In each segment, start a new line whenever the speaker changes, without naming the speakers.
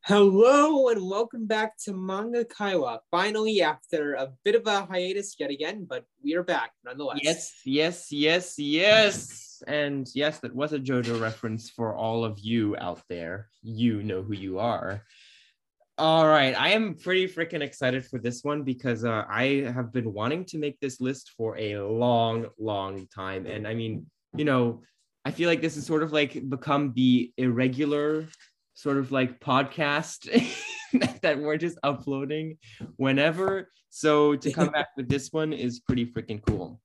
Hello and welcome back to Manga Kaiwa. Finally, after a bit of a hiatus yet again, but we are back nonetheless.
Yes. And yes, that was a JoJo reference for all of you out there. You know who you are. All right, I am pretty freaking excited for this one because I have been wanting to make this list for a long time. And I mean, I feel like this is sort of like become the irregular sort of like podcast that we're just uploading whenever. So to come back with this one is pretty freaking cool.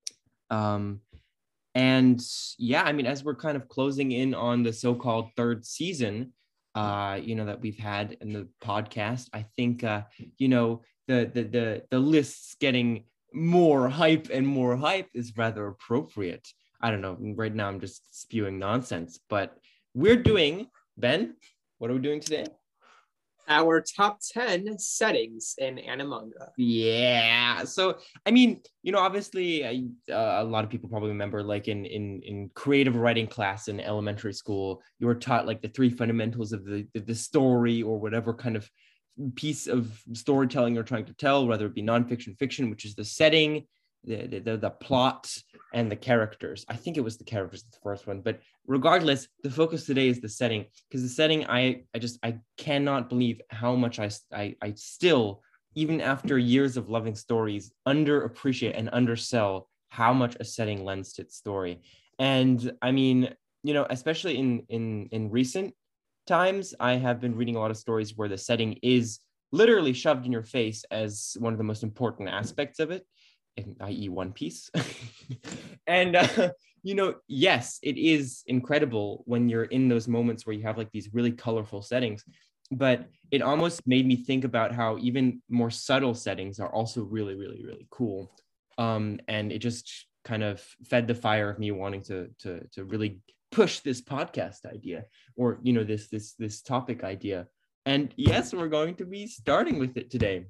And yeah, I mean, as we're kind of closing in on the so-called third season, that we've had in the podcast, I think the lists getting more hype and more hype is rather appropriate. I don't know. Right now, I'm just spewing nonsense, but we're doing, Ben, what are we doing today?
Our top 10 settings in anime-manga.
Yeah. So, I mean, obviously, a lot of people probably remember, like in creative writing class in elementary school, you were taught like the three fundamentals of the story or whatever kind of piece of storytelling you're trying to tell, whether it be nonfiction, fiction, which is the setting, the plot, and the characters. I think it was the characters, the first one, but regardless, the focus today is the setting, because the setting, I cannot believe how much I still, even after years of loving stories, underappreciate and undersell how much a setting lends to its story. And I mean, especially in recent times, I have been reading a lot of stories where the setting is literally shoved in your face as one of the most important aspects of it, i.e. One Piece. And yes, it is incredible when you're in those moments where you have like these really colorful settings, but it almost made me think about how even more subtle settings are also really cool. And it just kind of fed the fire of me wanting to really push this podcast idea, or this topic idea. And yes, we're going to be starting with it today.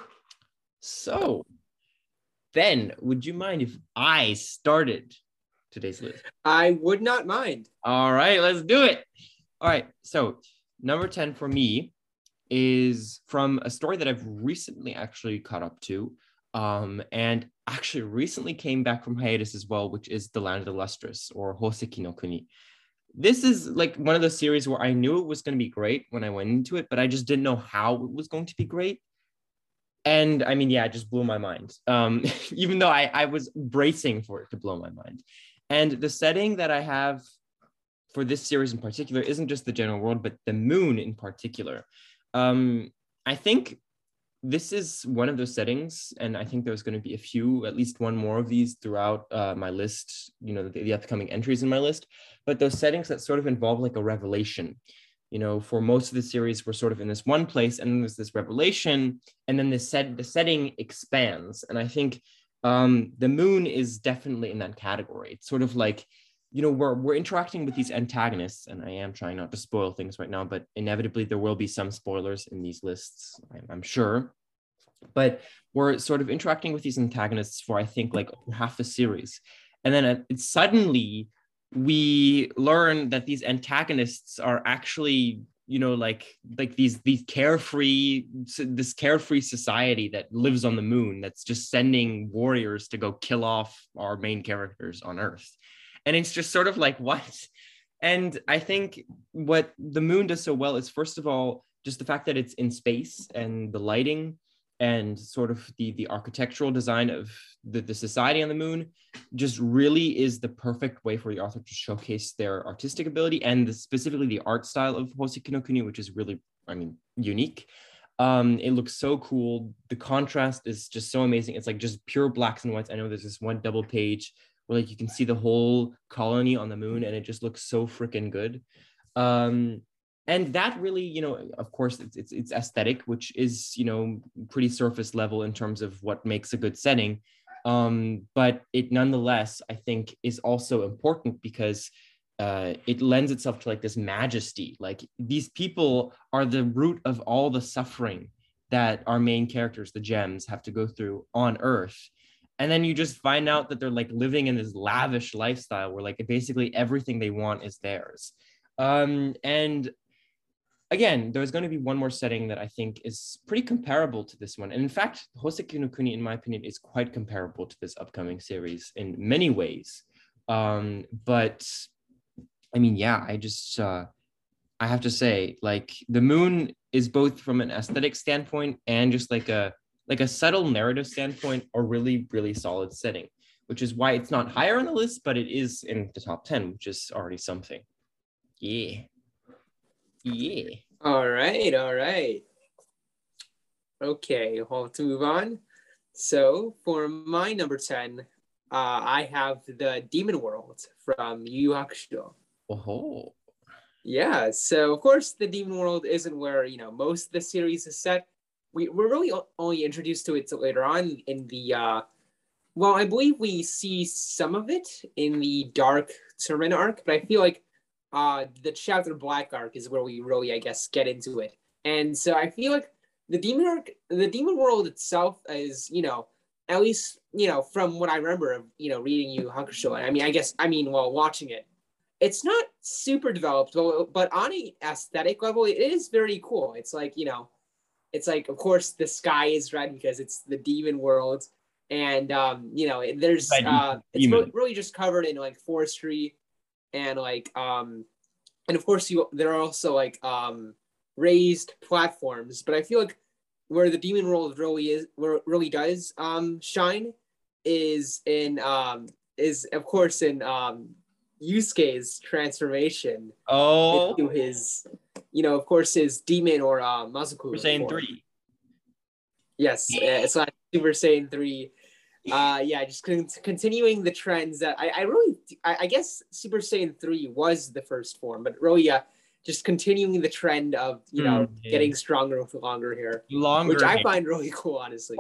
So Ben, would you mind if I started today's list?
I would not mind.
All right, let's do it. All right, so number 10 for me is from a story that I've recently actually caught up to, and actually recently came back from hiatus as well, which is The Land of the Lustrous, or Hoseki no Kuni. This is like one of those series where I knew it was going to be great when I went into it, but I just didn't know how it was going to be great. And I mean, yeah, it just blew my mind. Even though I was bracing for it to blow my mind. And the setting that I have for this series in particular isn't just the general world, but the moon in particular. I think this is one of those settings, and I think there's going to be at least one more of these throughout my list, the upcoming entries in my list. But those settings that sort of involve like a revelation. For most of the series, we're sort of in this one place, and then there's this revelation, and then the setting expands. And I think the moon is definitely in that category. It's sort of like, we're interacting with these antagonists, and I am trying not to spoil things right now, but inevitably there will be some spoilers in these lists, I'm sure. But we're sort of interacting with these antagonists for, I think, like half the series. And then suddenly we learn that these antagonists are actually like these carefree society that lives on the moon, that's just sending warriors to go kill off our main characters on Earth. And it's just sort of like, what? And I think what the moon does so well is, first of all, just the fact that it's in space, and the lighting and sort of the architectural design of the society on the moon just really is the perfect way for the author to showcase their artistic ability, and specifically the art style of Hoseki no Kuni, which is really, unique. It looks so cool. The contrast is just so amazing. It's like just pure blacks and whites. I know there's this one double page where like you can see the whole colony on the moon, and it just looks so freaking good. And that really, of course, it's aesthetic, which is, pretty surface level in terms of what makes a good setting. But it nonetheless, I think, is also important because it lends itself to like this majesty. Like, these people are the root of all the suffering that our main characters, the gems, have to go through on Earth. And then you just find out that they're like living in this lavish lifestyle where like basically everything they want is theirs. And again, there's going to be one more setting that I think is pretty comparable to this one. And in fact, Hoseki no Kuni, in my opinion, is quite comparable to this upcoming series in many ways. But I mean, yeah, I have to say, like, the Moon is both from an aesthetic standpoint and just like a subtle narrative standpoint, a really, really solid setting, which is why it's not higher on the list, but it is in the top 10, which is already something. Yeah. Yeah.
All right. Okay, well, to move on. So for my number 10, I have the Demon World from Yu Yu Hakusho.
Oh.
Yeah, so of course the Demon World isn't where, most of the series is set. We're really only introduced to it later on in the, well, I believe we see some of it in the Dark Tournament arc, but I feel like the Chapter Black arc is where we really, I guess, get into it. And so I feel like the Demon World itself is, at least, from what I remember of, reading Yu Hakusho. While watching it, it's not super developed, but on an aesthetic level, it is very cool. It's like, it's like, of course, the sky is red because it's the Demon World. And, there's, it's really just covered in like forestry and like, and of course there are also like, raised platforms, but I feel like where the Demon World really does shine is of course in Yusuke's transformation into his, of course, his demon or Mazoku
Super Saiyan 3.
Yes, it's like Super Saiyan 3. Just continuing the trends that I guess Super Saiyan 3 was the first form, but really, just continuing the trend of getting stronger with longer hair, which I find really cool, honestly.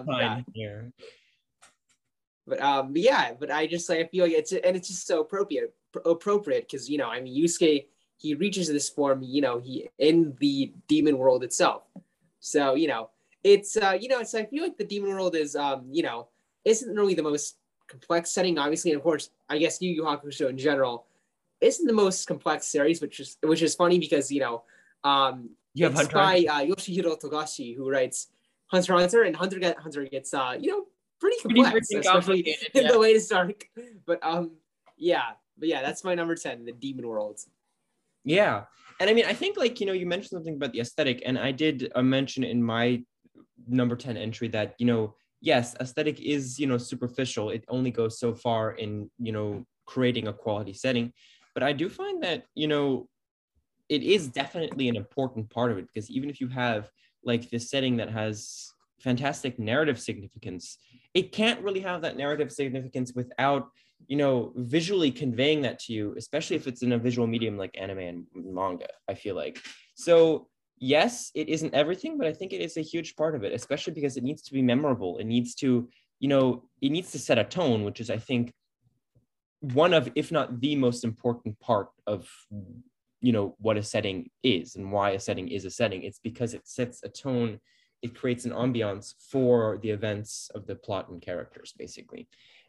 But I feel like it's just so appropriate because Yusuke, he reaches this form he in the Demon World itself, so it's it's I feel like the Demon World is isn't really the most complex setting, obviously, and of course I guess Yu Yu Hakusho in general isn't the most complex series, which is funny because it's by Yoshihiro Togashi, who writes Hunter x Hunter, and Hunter x Hunter gets pretty complex, especially in the latest arc. But that's my number 10, the Demon World.
Yeah, and I mean, I think like you mentioned something about the aesthetic, and I did mention in my number 10 entry that yes, aesthetic is superficial. It only goes so far in creating a quality setting, but I do find that it is definitely an important part of it, because even if you have like this setting that has fantastic narrative significance, it can't really have that narrative significance without visually conveying that to you, especially if it's in a visual medium like anime and manga, I feel like. So yes, it isn't everything, but I think it is a huge part of it, especially because it needs to be memorable. It needs to it needs to set a tone, which is, I think, one of, if not the most important part of what a setting is and why a setting is a setting. It's because it sets a tone, it creates an ambiance for the events of the plot and characters, basically.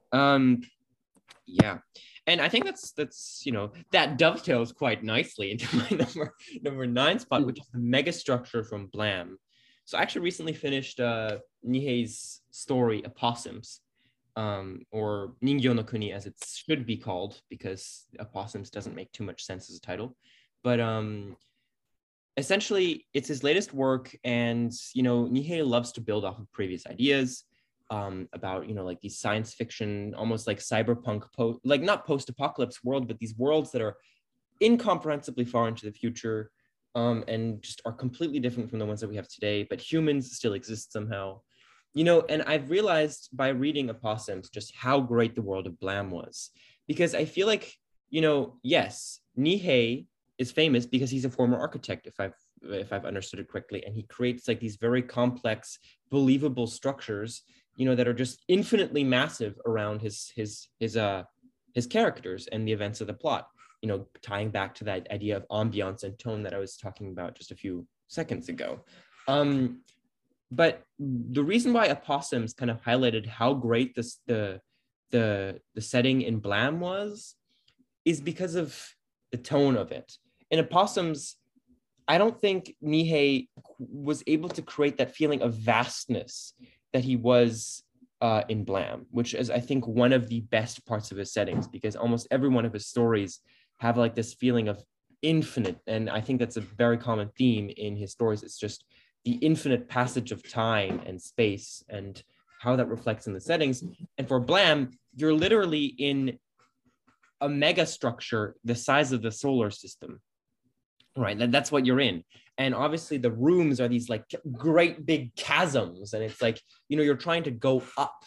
Yeah, and I think that's that dovetails quite nicely into my number 9 spot, which is the mega structure from Blam. So I actually recently finished Nihei's story Opossums, or Ningyo no Kuni as it should be called, because Opossums doesn't make too much sense as a title. But essentially, it's his latest work, and Nihei loves to build off of previous ideas about like these science fiction, almost like cyberpunk, not post-apocalypse world, but these worlds that are incomprehensibly far into the future, and just are completely different from the ones that we have today. But humans still exist somehow, And I've realized by reading Opossums just how great the world of Blam was, because I feel like yes, Nihei is famous because he's a former architect, if I've understood it correctly, and he creates like these very complex, believable structures, that are just infinitely massive around his characters and the events of the plot. Tying back to that idea of ambiance and tone that I was talking about just a few seconds ago. But the reason why Opossums kind of highlighted how great the setting in Blam was is because of the tone of it. In Opossums, I don't think Nihei was able to create that feeling of vastness that he was in Blam, which is, I think, one of the best parts of his settings, because almost every one of his stories have like this feeling of infinite. And I think that's a very common theme in his stories. It's just the infinite passage of time and space and how that reflects in the settings. And for Blam, you're literally in a mega structure the size of the solar system, right? That's what you're in. And obviously the rooms are these like great big chasms, and it's like, you know, you're trying to go up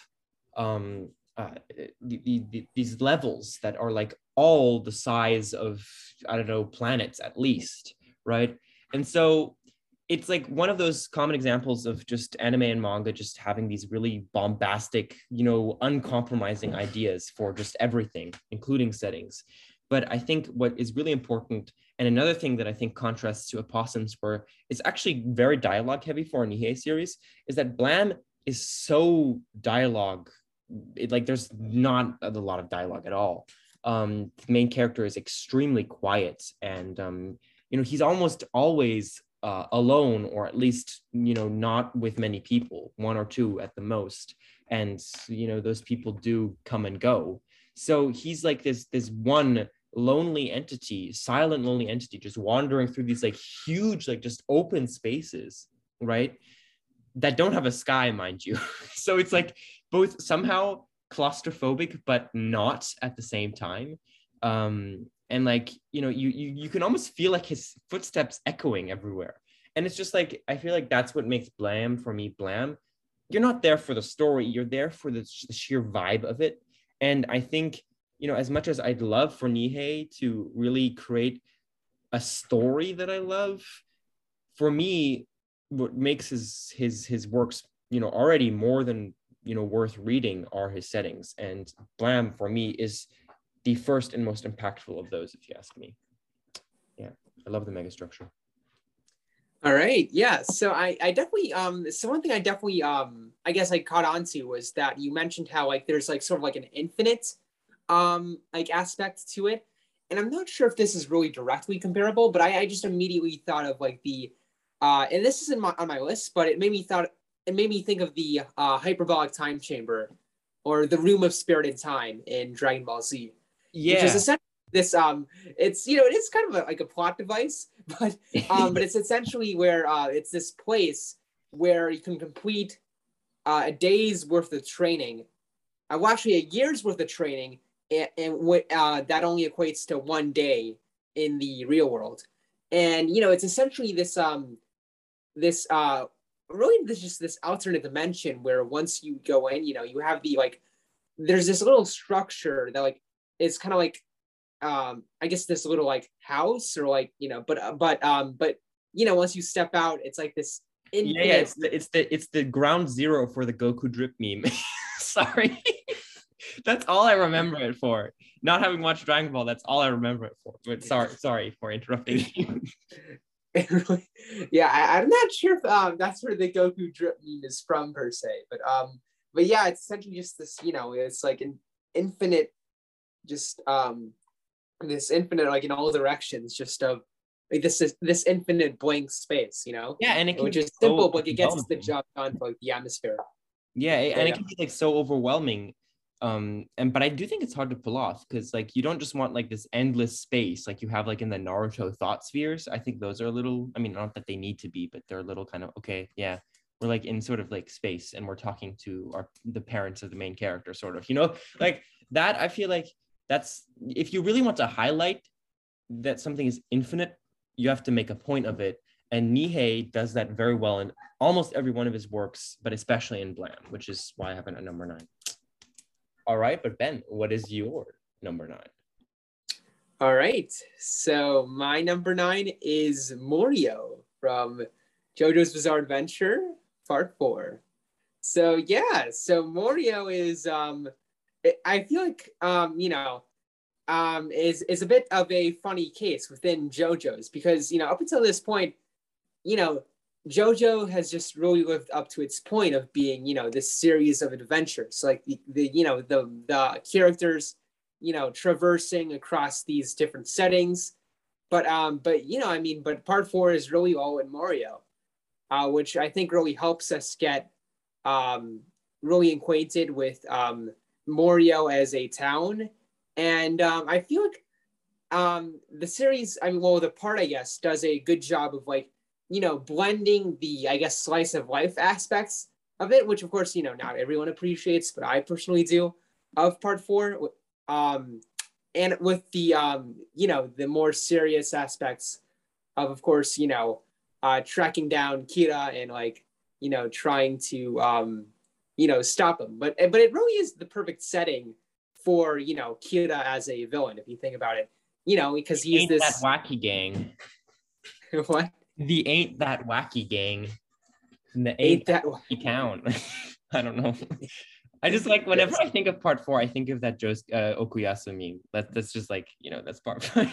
these levels that are like all the size of, I don't know, planets at least, right? And so it's like one of those common examples of just anime and manga just having these really bombastic, you know, uncompromising ideas for just everything, including settings. But I think what is really important, and another thing that I think contrasts to Opossums, where it's actually very dialogue heavy for a Nihei series, is that Blam is so dialogue, like there's not a lot of dialogue at all. The main character is extremely quiet, and you know, he's almost always alone, or at least, you know, not with many people, one or two at the most. And, you know, those people do come and go. So he's like this one lonely entity, silent lonely entity, just wandering through these like huge, like just open spaces, right? That don't have a sky, mind you. So it's like both somehow claustrophobic, but not at the same time. And like, you know, you can almost feel like his footsteps echoing everywhere. And it's just like, I feel like that's what makes Blam, for me, Blam. You're not there for the story, you're there for the sheer vibe of it. And I think, you know, as much as I'd love for Nihei to really create a story that I love, for me, what makes his works, you know, already more than, you know, worth reading are his settings. And Blam, for me, is the first and most impactful of those, if you ask me. Yeah, I love the megastructure.
All right, yeah. So I definitely so one thing I definitely I guess I caught on to was that you mentioned how like there's like sort of like an infinite like aspect to it. And I'm not sure if this is really directly comparable, but I just immediately thought of like the and this isn't on my list, but it made me think of the hyperbolic time chamber, or the room of spirited time in Dragon Ball Z.
Yeah.
Which is essentially this it's, you know, it is kind of like a plot device, but it's essentially where it's this place where you can complete a day's worth of training, well, actually a year's worth of training, and that only equates to 1 day in the real world. And, you know, it's essentially this really this alternate dimension where once you go in, you know, you have the like, there's this little structure that like is kind of like I guess this little like house, or like, you know, but you know, once you step out, it's like this infinite...
Yeah, it's the ground zero for the Goku drip meme. Sorry. That's all I remember it for. Not having watched Dragon Ball, that's all I remember it for. But sorry for interrupting you.
Yeah, I'm not sure if that's where the Goku drip meme is from per se, but yeah, it's essentially just this, you know, it's like an infinite, just this infinite, like in all directions, just of like this infinite blank space, you know.
Yeah, and it can
which
be
is simple,
so
but it gets the job done for like the atmosphere.
Yeah, and it can be like so overwhelming. But I do think it's hard to pull off, because like you don't just want like this endless space like you have like in the Naruto thought spheres. I think those are a little, I mean, not that they need to be, but they're a little kind of, okay, yeah, we're like in sort of like space and we're talking to the parents of the main character, sort of, you know, like that. I feel like that's, if you really want to highlight that something is infinite, you have to make a point of it. And Nihei does that very well in almost every one of his works, but especially in Blam, which is why I have it at number 9. All right, but Ben, what is your number 9?
All right, so my number 9 is Morio from JoJo's Bizarre Adventure Part 4. So yeah, so Morio is I feel like you know, is a bit of a funny case within JoJo's, because, you know, up until this point, you know, JoJo has just really lived up to its point of being, you know, this series of adventures, like the you know, the characters, you know, traversing across these different settings. but I mean, but part four is really all in Morio, which I think really helps us get um, really acquainted with Morio as a town. And I feel like the series, I mean, well, the part, I guess, does a good job of like, blending the, I guess, slice of life aspects of it, which of course, not everyone appreciates, but I personally do, of part four. Um, and with the, the more serious aspects of course, tracking down Kira and like, trying to, stop him. But it really is the perfect setting for, Kira as a villain, if you think about it, because he's
Ain't
this
that wacky gang.
what?
The Ain't That Wacky gang. And the
Ain't that
Wacky town. I don't know. I just like whenever
Yes.
I think of part four, I think of that Okuyasu meme. That's just like, that's part four.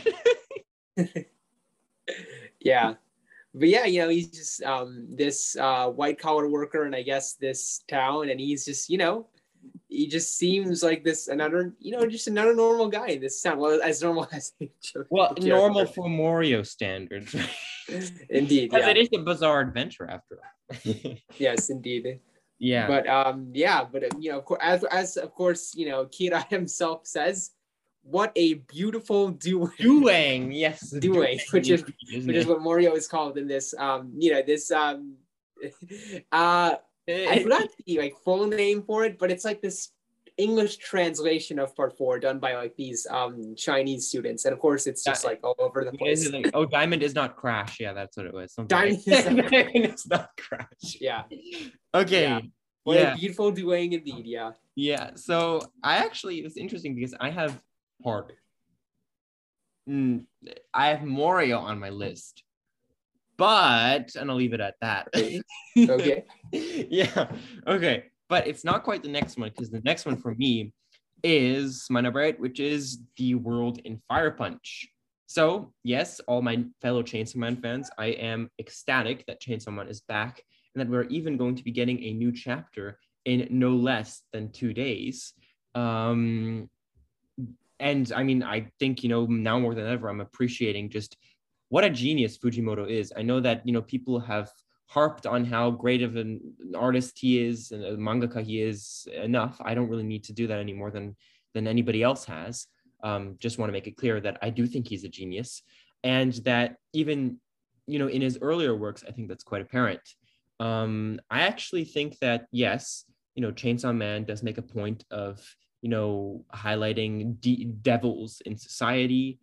Yeah. But yeah, he's just this white collar worker in I guess this town, and he's just, he just seems like this another, just another normal guy in this town. Well, as normal as
Well, normal for Morio standards.
Indeed,
Because
yeah.
it is a bizarre adventure after all.
Yes, indeed.
Yeah.
But of course, as of course, Kira himself says, what a beautiful
Duang, yes.
Duang, which is what Morio is called in this this I forgot the like full name for it, but it's like this English translation of part four done by like these Chinese students, and of course it's just like all over the place.
Like, Diamond is not Crash. Yeah, that's what it was.
Diamond
is not Crash.
Yeah.
Okay.
Yeah. What a beautiful Duang indeed. Yeah.
Yeah. So it's interesting because I have Morio on my list, but and I'll leave it at that.
Okay.
Yeah. Okay. But it's not quite the next one, because the next one for me is my number 8, which is The World in Fire Punch. So yes, all my fellow Chainsaw Man fans, I am ecstatic that Chainsaw Man is back and that we're even going to be getting a new chapter in no less than 2 days. And I mean, I think, now more than ever, I'm appreciating just what a genius Fujimoto is. I know that, people have harped on how great of an artist he is and a mangaka he is enough. I don't really need to do that any more than anybody else has. Just want to make it clear that I do think he's a genius, and that even, in his earlier works, I think that's quite apparent. I actually think that, yes, Chainsaw Man does make a point of, highlighting devils in society,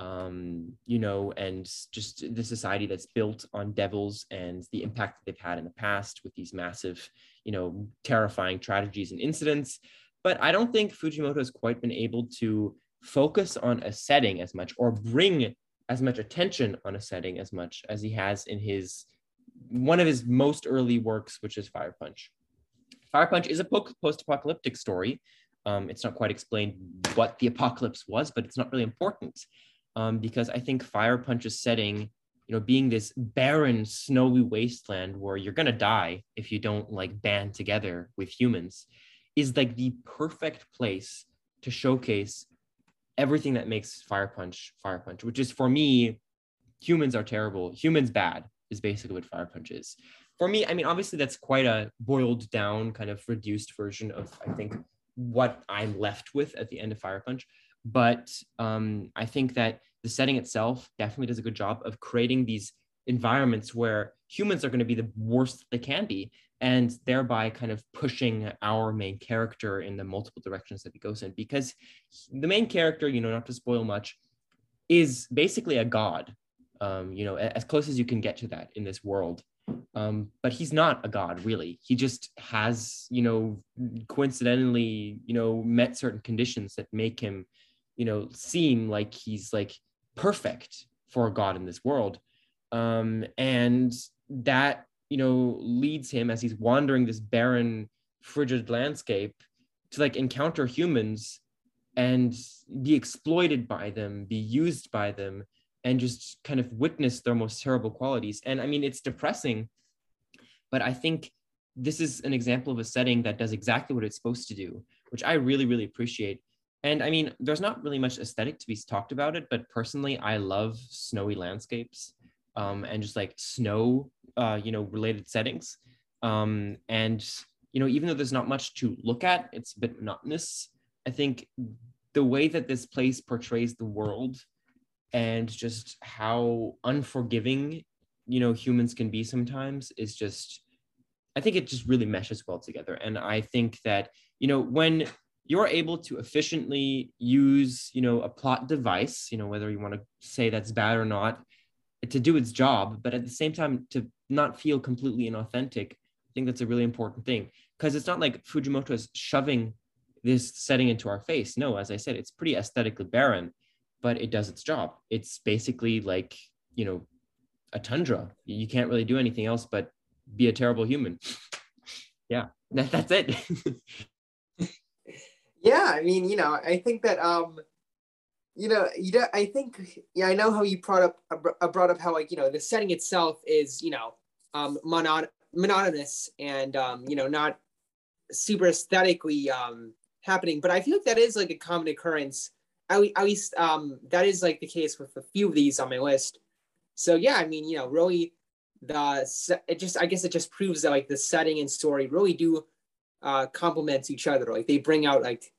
and just the society that's built on devils and the impact that they've had in the past with these massive, terrifying tragedies and incidents. But I don't think Fujimoto has quite been able to focus on a setting as much, or bring as much attention on a setting as much as he has in one of his most early works, which is Fire Punch. Fire Punch is a post-apocalyptic story. It's not quite explained what the apocalypse was, but it's not really important. Because I think Fire Punch's setting, being this barren, snowy wasteland where you're gonna die if you don't like band together with humans, is like the perfect place to showcase everything that makes Fire Punch, which is, for me, humans are terrible, humans bad, is basically what Fire Punch is. For me, I mean, obviously that's quite a boiled down, kind of reduced version of, I think, what I'm left with at the end of Fire Punch. But I think that the setting itself definitely does a good job of creating these environments where humans are going to be the worst they can be, and thereby kind of pushing our main character in the multiple directions that he goes in. Because the main character, not to spoil much, is basically a god, as close as you can get to that in this world. But he's not a god, really. He just has, coincidentally, met certain conditions that make him, seem like he's like perfect for a god in this world. And that, leads him, as he's wandering this barren, frigid landscape, to like encounter humans and be exploited by them, be used by them, and just kind of witness their most terrible qualities. And I mean, it's depressing, but I think this is an example of a setting that does exactly what it's supposed to do, which I really, really appreciate. And I mean, there's not really much aesthetic to be talked about it, but personally, I love snowy landscapes, and just like snow, related settings. And, even though there's not much to look at, it's a bit monotonous. I think the way that this place portrays the world and just how unforgiving, humans can be sometimes is just, I think it just really meshes well together. And I think that, when you're able to efficiently use, a plot device, whether you want to say that's bad or not, to do its job, but at the same time to not feel completely inauthentic, I think that's a really important thing. Because it's not like Fujimoto is shoving this setting into our face. No, as I said, it's pretty aesthetically barren, but it does its job. It's basically like, a tundra. You can't really do anything else but be a terrible human. Yeah, that's it.
Yeah, I mean, I think that I think, I know how you brought up how, like, the setting itself is, monotonous and not super aesthetically happening, but I feel like that is like a common occurrence. At least that is like the case with a few of these on my list. So yeah, I mean, really, I guess it just proves that like the setting and story really do complement each other. Like they bring out like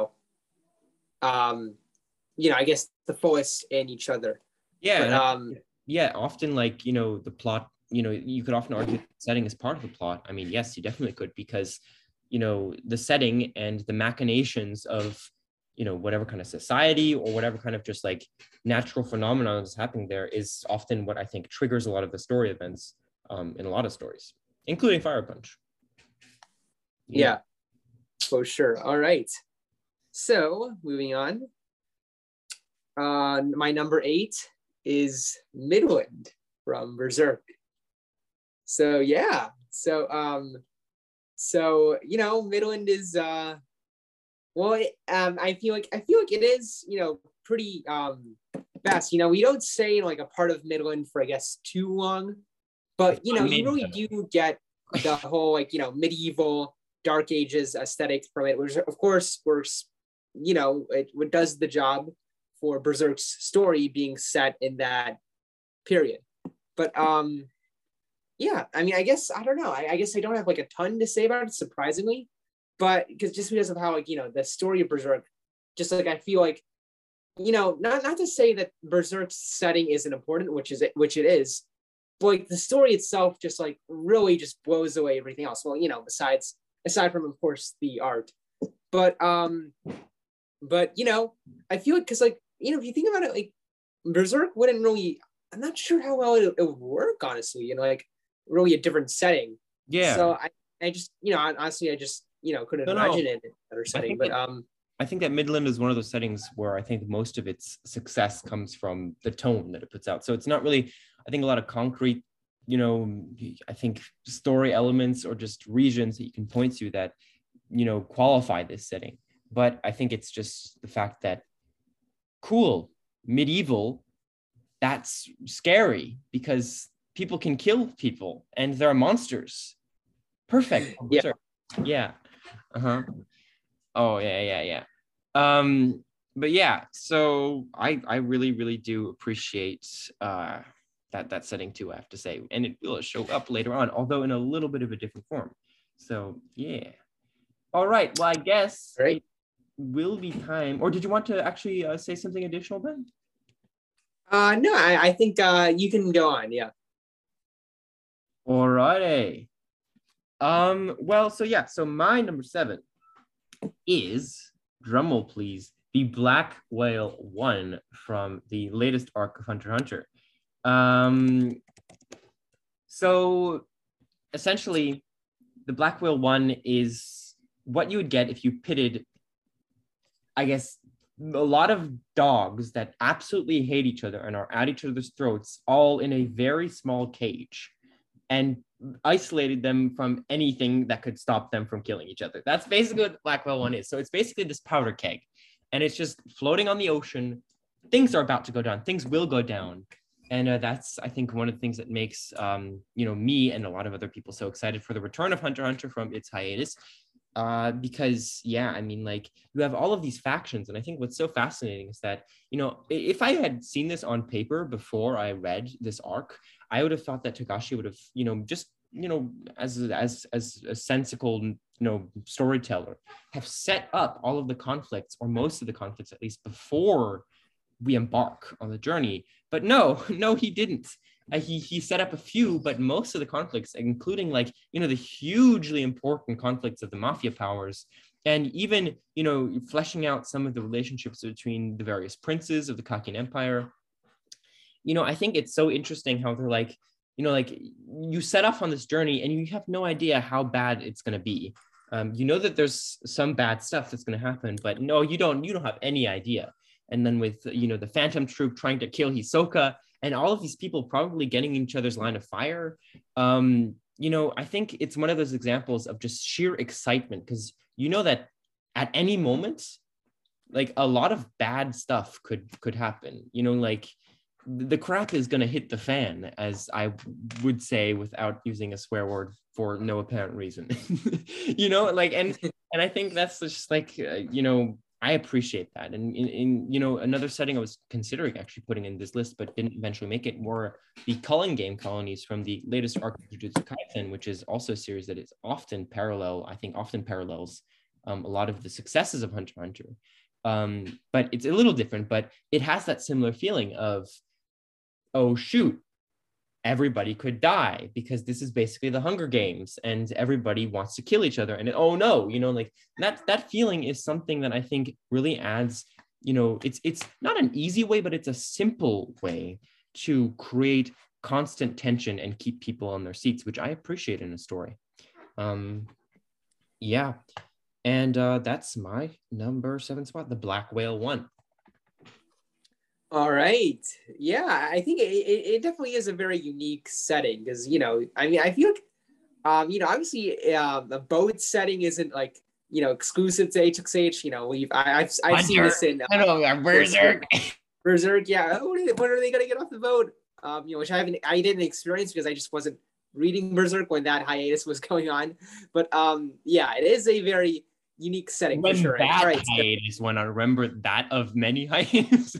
I guess the fullest in each other.
Yeah,
But
yeah, often like, the plot, you could often argue that setting is part of the plot. I mean, yes, you definitely could, because, the setting and the machinations of, whatever kind of society or whatever kind of just like natural phenomenon is happening there is often what I think triggers a lot of the story events in a lot of stories, including Fire Punch.
Yeah, for sure. All right. So moving on. My number 8 is Midland from Berserk. So yeah. So Midland is I feel like it is, pretty fast. We don't stay in like a part of Midland for I guess too long, but you really do get the whole like medieval Dark Ages aesthetic from it, which of course works, it does the job for Berserk's story being set in that period. But yeah, I mean, I guess I don't know. I guess I don't have like a ton to say about it, surprisingly, but because of how like the story of Berserk, just like I feel like not to say that Berserk's setting isn't important, which it is, but like the story itself just like really just blows away everything else. Well, aside from of course the art, but I feel like because like if you think about it, like Berserk wouldn't really. I'm not sure how well it would work, honestly, like really a different setting.
Yeah.
So I just honestly I just couldn't imagine it in a better setting. But
I think that Midland is one of those settings where I think most of its success comes from the tone that it puts out. So it's not really, I think, a lot of concrete, I think story elements or just regions that you can point to that, qualify this setting. But I think it's just the fact that cool, medieval, that's scary because people can kill people and there are monsters. Perfect.
Yeah.
Yeah. Uh-huh. Oh, yeah. But yeah, so I really, really do appreciate that setting too, I have to say. And it will show up later on, although in a little bit of a different form. So yeah. All right. Well, I guess it will be time. Or did you want to actually say something additional, Ben?
No, I think you can go on. Yeah.
All righty. Well, so my number 7 is, drumroll please, the Black Whale 1 from the latest arc of Hunter x Hunter. So essentially, the Black Whale 1 is what you would get if you pitted, I guess, a lot of dogs that absolutely hate each other and are at each other's throats, all in a very small cage, and isolated them from anything that could stop them from killing each other. That's basically what Black Whale 1 is. So it's basically this powder keg, and it's just floating on the ocean. Things are about to go down. Things will go down. And that's, I think, one of the things that makes, me and a lot of other people so excited for the return of Hunter x Hunter from its hiatus. because yeah, I mean, like you have all of these factions, and I think what's so fascinating is that, you know, if I had seen this on paper before I read this arc, I would have thought that Togashi would have, you know, just, you know, as a sensical, you know, storyteller, have set up all of the conflicts, or most of the conflicts at least, before we embark on the journey. But no, no, he didn't. He set up a few, but most of the conflicts, including, like, you know, the hugely important conflicts of the mafia powers, and even, you know, fleshing out some of the relationships between the various princes of the Kakin Empire. You know, I think it's so interesting how they're like, you know, like you set off on this journey and you have no idea how bad it's going to be. You know that there's some bad stuff that's going to happen, but no, you don't have any idea. And then with, you know, the Phantom Troop trying to kill Hisoka, and all of these people probably getting in each other's line of fire. You know, I think it's one of those examples of just sheer excitement, because you know that at any moment, like a lot of bad stuff could happen. You know, like the crap is going to hit the fan, as I would say without using a swear word for no apparent reason. You know, like, and I think that's just like, you know, I appreciate that. And in you know, another setting I was considering actually putting in this list, but didn't eventually make it, were the Culling Game colonies from the latest arc of Jujutsu Kaisen, which is also a series that is often parallels a lot of the successes of Hunter x Hunter. But it's a little different, but it has that similar feeling of, oh shoot, everybody could die, because this is basically the Hunger Games and everybody wants to kill each other. And oh no, you know, like that feeling is something that I think really adds, you know, it's not an easy way, but it's a simple way to create constant tension and keep people on their seats, which I appreciate in a story. Yeah. And that's my number 7 spot, the Black Whale 1.
All right. Yeah, I think it definitely is a very unique setting, because, you know, I mean, I feel like, you know, obviously the boat setting isn't like, you know, exclusive to HXH. You know, I've seen this in
Berserk.
Berserk. Yeah. When are they gonna get off the boat? You know, which I didn't experience because I just wasn't reading Berserk when that hiatus was going on. But yeah, it is a very unique setting for sure.
That right, hiatus, when I remember that of many hiatuses.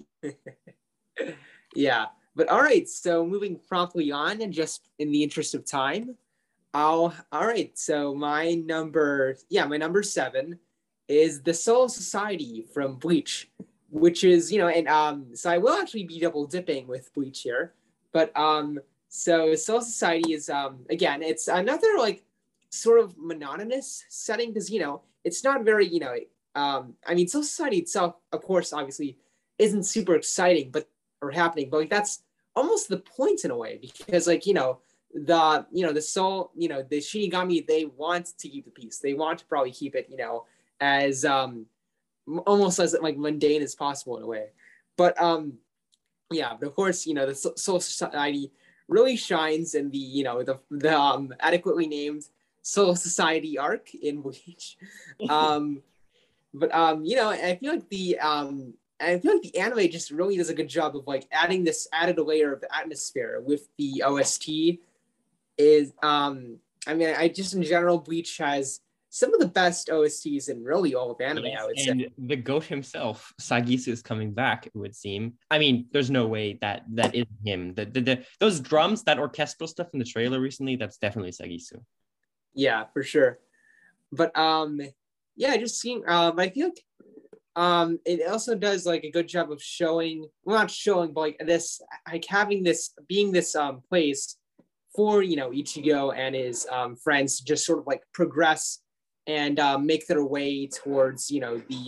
Yeah, but all right. So moving promptly on, and just in the interest of time, all right. So my number 7 is the Soul Society from Bleach, which is, you know, and so I will actually be double dipping with Bleach here, but so Soul Society is again, it's another like sort of monotonous setting, because, you know, it's not very, you know, I mean, Soul Society itself, of course, obviously isn't super exciting, but or happening, but like that's almost the point in a way, because, like, you know, the soul, you know, the Shinigami, they want to keep the peace. They want to probably keep it, you know, as almost as like mundane as possible in a way. But yeah, but of course, you know, the Soul Society really shines in the, you know, the adequately named Soul Society arc in Bleach. But you know, I feel like the anime just really does a good job of like adding this added layer of atmosphere with the OST. Is I mean, I just in general, Bleach has some of the best OSTs in really all of anime, yes, I would say.
And the GOAT himself, Sagisu, is coming back, it would seem. I mean, there's no way that is him. Those drums, that orchestral stuff in the trailer recently, that's definitely Sagisu.
Yeah, for sure. But yeah, just seeing I feel like it also does like a good job of showing, well, not showing, but like this, like having this, being this place for, you know, Ichigo and his friends to just sort of like progress and make their way towards, you know, the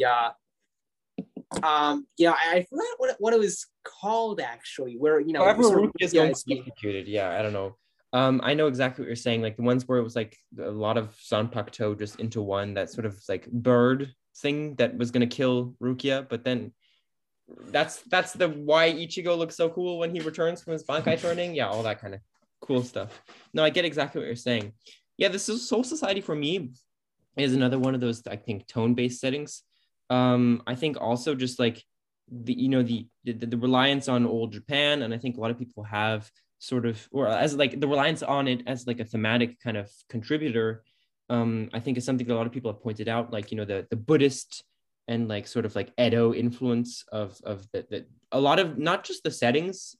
you know, I forgot what it was called actually, where, you know,
however Rukia's going to be executed. Yeah, I don't know. I know exactly what you're saying. Like the ones where it was like a lot of Zanpakuto just into one, that sort of like bird thing that was going to kill Rukia, but then that's the why Ichigo looks so cool when he returns from his Bankai turning. Yeah, all that kind of cool stuff. No, I get exactly what you're saying. Yeah, this is Soul Society for me is another one of those, I think, tone-based settings. I think also just like the, you know, the reliance on old Japan, and I think a lot of people have sort of, or as like the reliance on it as like a thematic kind of contributor, I think is something that a lot of people have pointed out, like, the Buddhist and like sort of like Edo influence of the a lot of not just the settings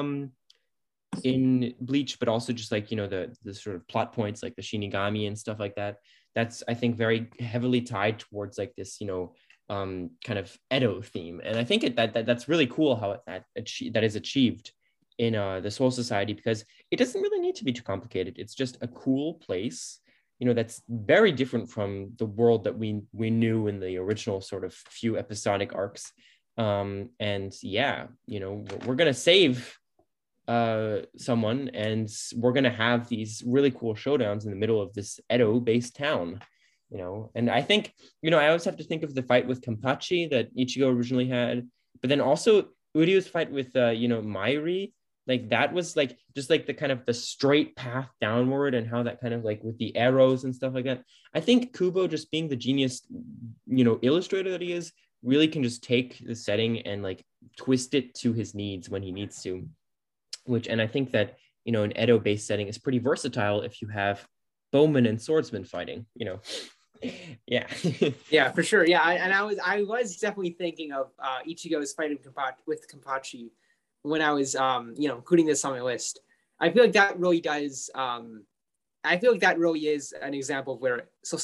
in Bleach, but also just like, the sort of plot points like the Shinigami and stuff like that. That's, I think, very heavily tied towards like this, kind of Edo theme. And I think that's really cool how that is achieved in the Soul Society, because it doesn't really need to be too complicated. It's just a cool place, that's very different from the world that we knew in the original sort of few episodic arcs. And yeah, we're gonna save someone, and we're gonna have these really cool showdowns in the middle of this Edo-based town. And I think, I always have to think of the fight with Kenpachi that Ichigo originally had, but then also Uryu's fight with Mairi. Like that was like just like the kind of the straight path downward, and how that kind of like with the arrows and stuff like that. I think Kubo, just being the genius, illustrator that he is, really can just take the setting and like twist it to his needs when he needs to. And I think that, an Edo-based setting is pretty versatile if you have bowmen and swordsmen fighting, Yeah.
Yeah, for sure. Yeah, I was definitely thinking of Ichigo's fight with Kenpachi when I was including this on my list. I feel like that really does. I feel like that really is an example of where Soul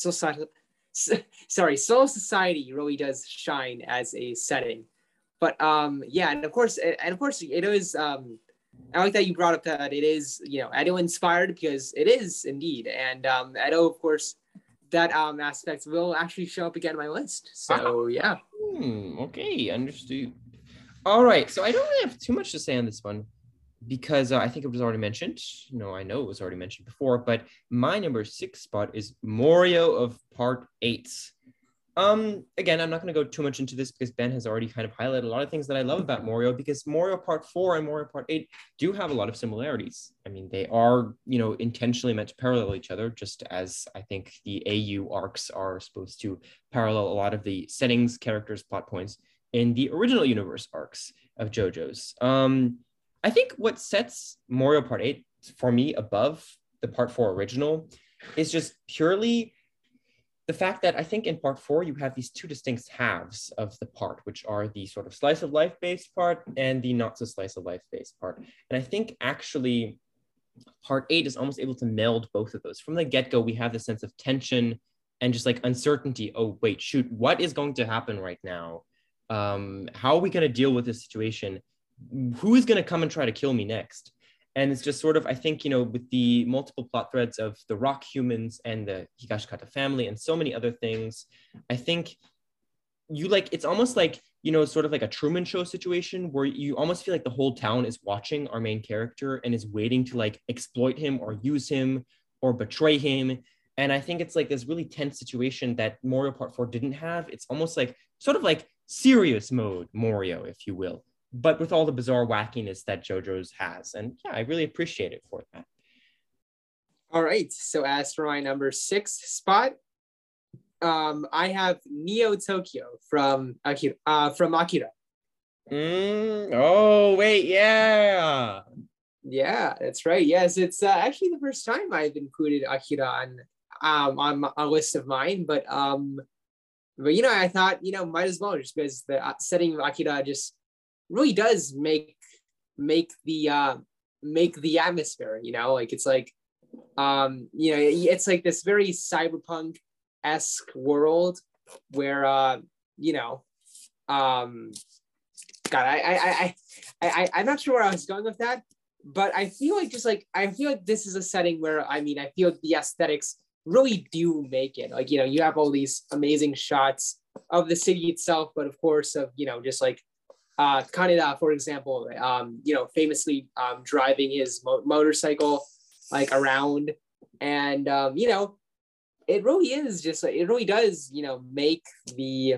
Society really does shine as a setting. But yeah, and of course, it is. I like that you brought up that it is, Edo inspired, because it is indeed, and Edo, of course, that aspect will actually show up again on my list. So yeah.
Okay, understood. All right, so I don't really have too much to say on this one, because I think it was already mentioned. I know it was already mentioned before, but my number 6 spot is Morio of Part 8. Again, I'm not going to go too much into this, because Ben has already kind of highlighted a lot of things that I love about Morio, because Morio Part 4 and Morio Part 8 do have a lot of similarities. I mean, they are, intentionally meant to parallel each other, just as I think the AU arcs are supposed to parallel a lot of the settings, characters, plot points in the original universe arcs of JoJo's. I think what sets Morio Part 8 for me above the Part 4 original is just purely the fact that I think in Part 4, you have these two distinct halves of the part, which are the sort of slice of life based part and the not so slice of life based part. And I think actually Part 8 is almost able to meld both of those. From the get-go, we have this sense of tension and just like uncertainty. Oh, wait, shoot, what is going to happen right now? How are we going to deal with this situation? Who is going to come and try to kill me next? And it's just sort of, I think, with the multiple plot threads of the rock humans and the Higashikata family and so many other things, I think it's almost like, sort of like a Truman Show situation where you almost feel like the whole town is watching our main character and is waiting to like exploit him or use him or betray him. And I think it's like this really tense situation that Morio Part 4 didn't have. It's almost like sort of like serious mode Morio, if you will, but with all the bizarre wackiness that JoJo's has. And yeah, I really appreciate it for that.
All right. So as for my number 6 spot, I have Neo Tokyo from Akira.
Oh, wait, yeah.
Yeah, that's right. Yes, it's actually the first time I've included Akira on a list of mine, but I thought might as well, just because the setting of Akira just really does make the atmosphere. Like it's like it's like this very cyberpunk-esque world where God, I'm not sure where I was going with that, but I feel like this is a setting where I feel like the aesthetics really do make it. Like, you have all these amazing shots of the city itself, but of course of, just like Kaneda, for example, famously driving his motorcycle like around, and it really is just like, it really does, make the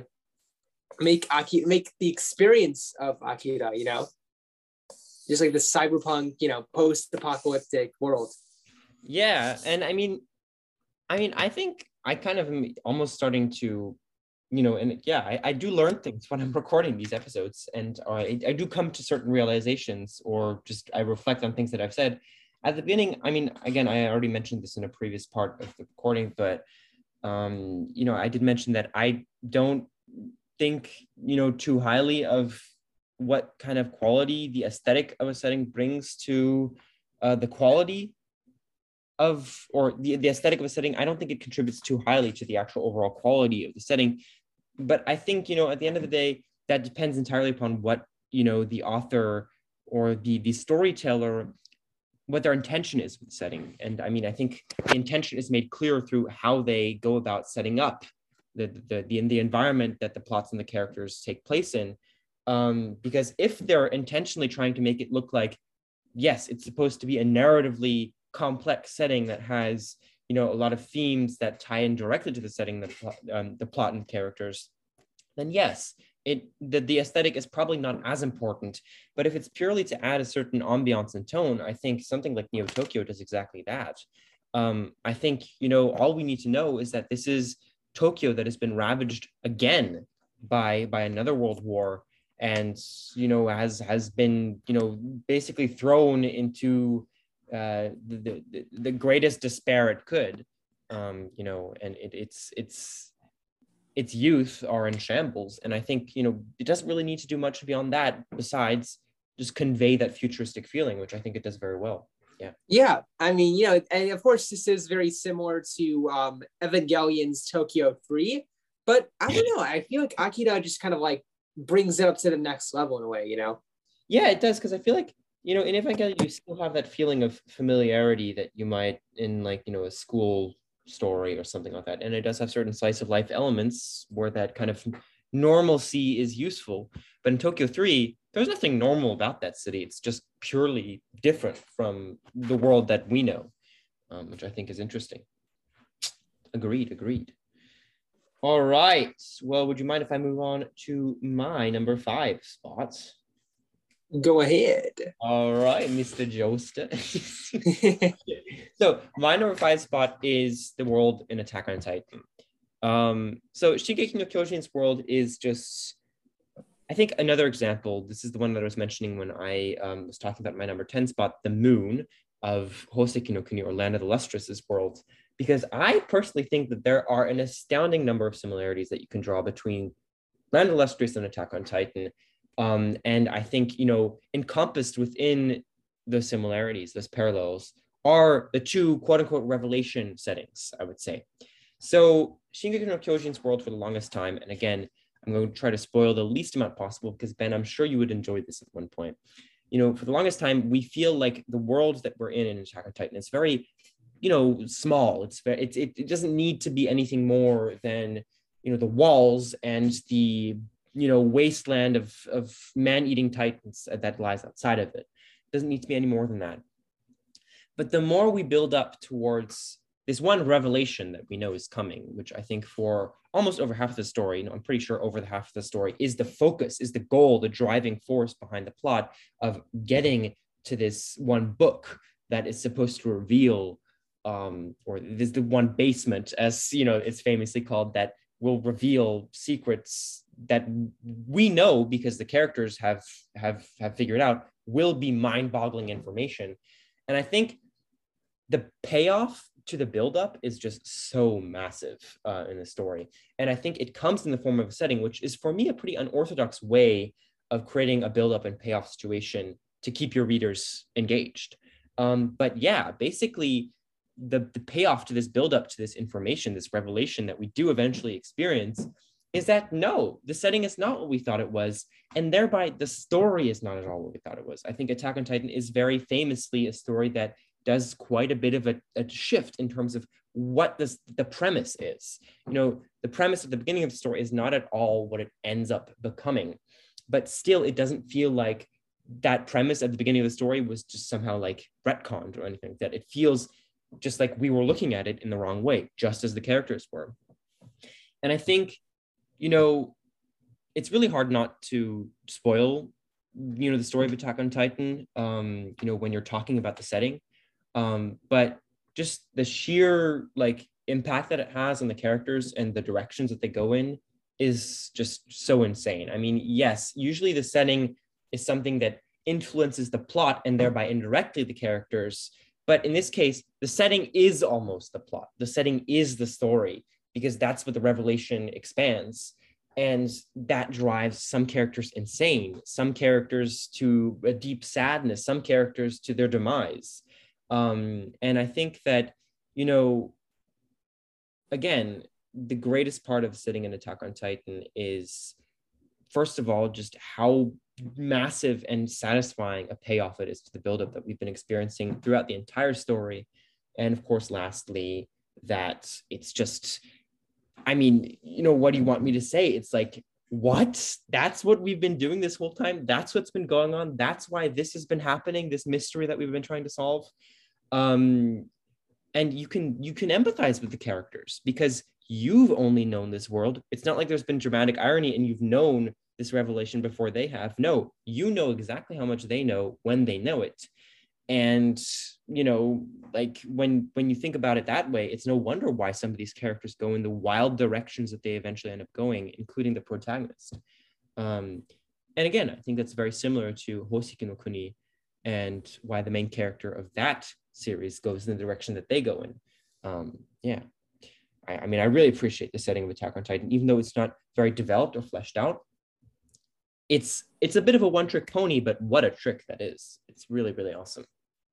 experience of Akira, just like the cyberpunk, post-apocalyptic world.
Yeah, and I think I kind of am almost starting to, and yeah, I do learn things when I'm recording these episodes, and I do come to certain realizations, or just I reflect on things that I've said. at the beginning, I mean, again, I already mentioned this in a previous part of the recording, but I did mention that I don't think, too highly of what kind of quality the aesthetic of a setting brings to the quality of, or the aesthetic of a setting. I don't think it contributes too highly to the actual overall quality of the setting. But I think, at the end of the day, that depends entirely upon what, the author or the storyteller, what their intention is with setting. And I mean, I think the intention is made clear through how they go about setting up the environment that the plots and the characters take place in. Because if they're intentionally trying to make it look like, yes, it's supposed to be a narratively complex setting that has, a lot of themes that tie in directly to the setting, the plot and characters, then yes, the aesthetic is probably not as important. But if it's purely to add a certain ambiance and tone, I think something like Neo Tokyo does exactly that. I think, all we need to know is that this is Tokyo that has been ravaged again by another world war, and has been basically thrown into the greatest despair it could, and its youth are in shambles. And I think, it doesn't really need to do much beyond that besides just convey that futuristic feeling, which I think it does very well. Yeah.
Yeah. I mean, and of course, this is very similar to Evangelion's Tokyo 3. But I don't know. I feel like Akira just kind of like brings it up to the next level in a way,
Yeah, it does. Because I feel like, in Evangelion, you still have that feeling of familiarity that you might in like, a school story or something like that. And it does have certain slice of life elements where that kind of normalcy is useful. But in Tokyo 3, there's nothing normal about that city. It's just purely different from the world that we know, which I think is interesting. Agreed. All right. Well, would you mind if I move on to my number 5 spots?
Go ahead.
All right, Mr. Joestar. So my number 5 spot is the world in Attack on Titan. So Shingeki no Kyojin's world is just, I think, another example. This is the one that I was mentioning when I was talking about my number 10 spot, the moon of Hoseki no Kuni, or Land of the Lustrous' world, because I personally think that there are an astounding number of similarities that you can draw between Land of the Lustrous and Attack on Titan. And I think, encompassed within those similarities, those parallels, are the two quote unquote revelation settings, I would say. So Shingeki no Kyojin's world for the longest time, and again, I'm going to try to spoil the least amount possible because Ben, I'm sure you would enjoy this at one point. For the longest time, we feel like the world that we're in Attack on Titan is very, small. It doesn't need to be anything more than, the walls and the wasteland of man-eating titans that lies outside of it. Doesn't need to be any more than that. But the more we build up towards this one revelation that we know is coming, which I think for almost over half of the story, I'm pretty sure over the half of the story, is the focus, is the goal, the driving force behind the plot of getting to this one book that is supposed to reveal, or this the one basement, as it's famously called, that will reveal secrets that we know because the characters have figured out will be mind-boggling information. And I think the payoff to the buildup is just so massive in the story. And I think it comes in the form of a setting, which is for me a pretty unorthodox way of creating a buildup and payoff situation to keep your readers engaged. But yeah, basically the payoff to this buildup to this information, this revelation that we do eventually experience, is that no, the setting is not what we thought it was, and thereby the story is not at all what we thought it was. I think Attack on Titan is very famously a story that does quite a bit of a shift in terms of what the premise is. The premise at the beginning of the story is not at all what it ends up becoming, but still it doesn't feel like that premise at the beginning of the story was just somehow like retconned or anything like that. It feels just like we were looking at it in the wrong way, just as the characters were. And I think, it's really hard not to spoil, the story of Attack on Titan, when you're talking about the setting. But just the sheer impact that it has on the characters and the directions that they go in is just so insane. I mean, yes, usually the setting is something that influences the plot and thereby indirectly the characters. But in this case, the setting is almost the plot. The setting is the story, because that's what the revelation expands. And that drives some characters insane, some characters to a deep sadness, some characters to their demise. And I think that, you know, again, the greatest part of sitting in Attack on Titan is, first of all, just how massive and satisfying a payoff it is to the buildup that we've been experiencing throughout the entire story. And of course, lastly, that it's just, I mean, you know, what do you want me to say? It's like, what? That's what we've been doing this whole time. That's what's been going on. That's why this has been happening, this mystery that we've been trying to solve. And you can empathize with the characters because you've only known this world. It's not like there's been dramatic irony and you've known this revelation before they have. No, you know exactly how much they know when they know it. And, you know, like when you think about it that way, it's no wonder why some of these characters go in the wild directions that they eventually end up going, including the protagonist. And again, I think that's very similar to Hoshiki no Kuni and why the main character of that series goes in the direction that they go in. Yeah. I mean, I really appreciate the setting of Attack on Titan, even though it's not very developed or fleshed out. It's a bit of a one-trick pony, but what a trick that is. It's really, really awesome.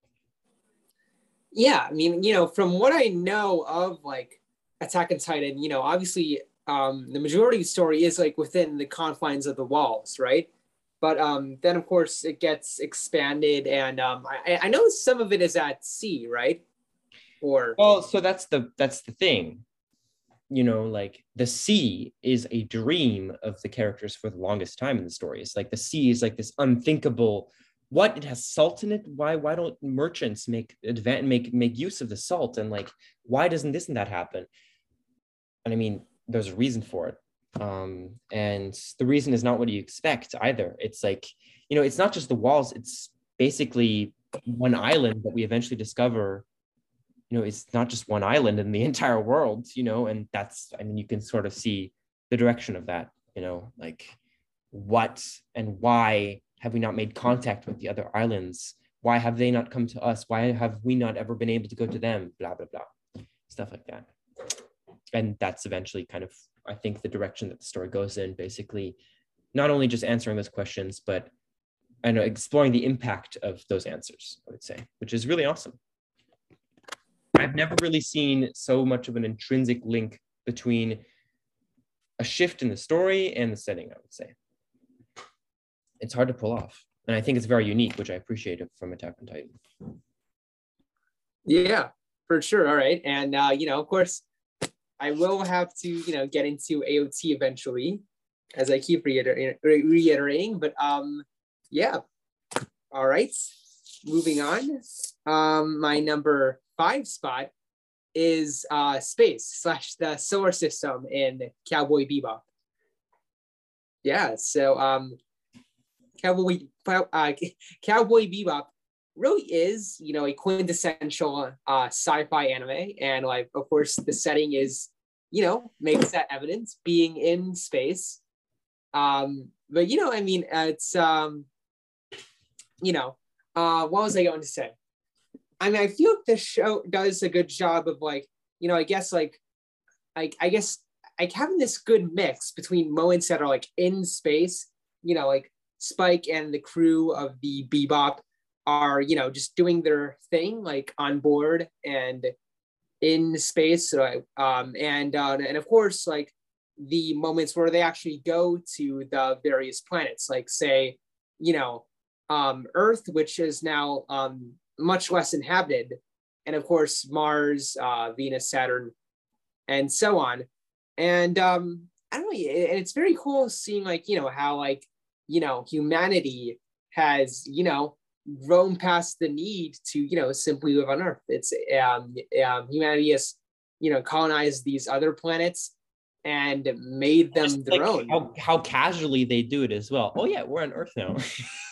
Yeah, I mean, you know, from what I know of like Attack on Titan, you know, obviously the majority of the story is like within the confines of the walls, right? But then of course it gets expanded, and I know some of it is at sea, right? Or
well, so that's the thing. You know, like the sea is a dream of the characters for the longest time in the story. It's like the sea is like this unthinkable, what, it has salt in it? Why don't merchants make use of the salt? And like, why doesn't this and that happen? And I mean, there's a reason for it. And the reason is not what you expect either. It's like, you know, it's not just the walls, it's basically one island that we eventually discover. You know, it's not just one island in the entire world, you know, and that's, I mean, you can sort of see the direction of that, you know, like what and why have we not made contact with the other islands? Why have they not come to us? Why have we not ever been able to go to them? Blah, blah, blah, stuff like that. And that's eventually kind of, I think, the direction that the story goes in, basically, not only just answering those questions, but I know exploring the impact of those answers, I would say, which is really awesome. I've never really seen so much of an intrinsic link between a shift in the story and the setting, I would say. It's hard to pull off. And I think it's very unique, which I appreciate from Attack on Titan.
Yeah, for sure. All right. And, you know, of course, I will have to, you know, get into AOT eventually, as I keep reiterating. But yeah. All right. Moving on. My number 5 spot is space / the solar system in Cowboy Bebop. Yeah, so Cowboy Bebop really is, you know, a quintessential sci-fi anime, and like, of course, the setting is, you know, makes that evident, being in space. But you know, I mean, it's you know, what was I going to say? I mean, I feel like this show does a good job of like, you know, I guess like, I guess like having this good mix between moments that are like in space, you know, like Spike and the crew of the Bebop are, you know, just doing their thing like on board and in space. So, and of course, like the moments where they actually go to the various planets, like say, you know, Earth, which is now much less inhabited, and of course Mars, Venus, Saturn, and so on. And I don't know, it's very cool seeing like, you know, how like, you know, humanity has, you know, grown past the need to, you know, simply live on Earth. It's humanity has, you know, colonized these other planets and made them
just
their
like
own.
How casually they do it as well. Oh yeah, we're on Earth now.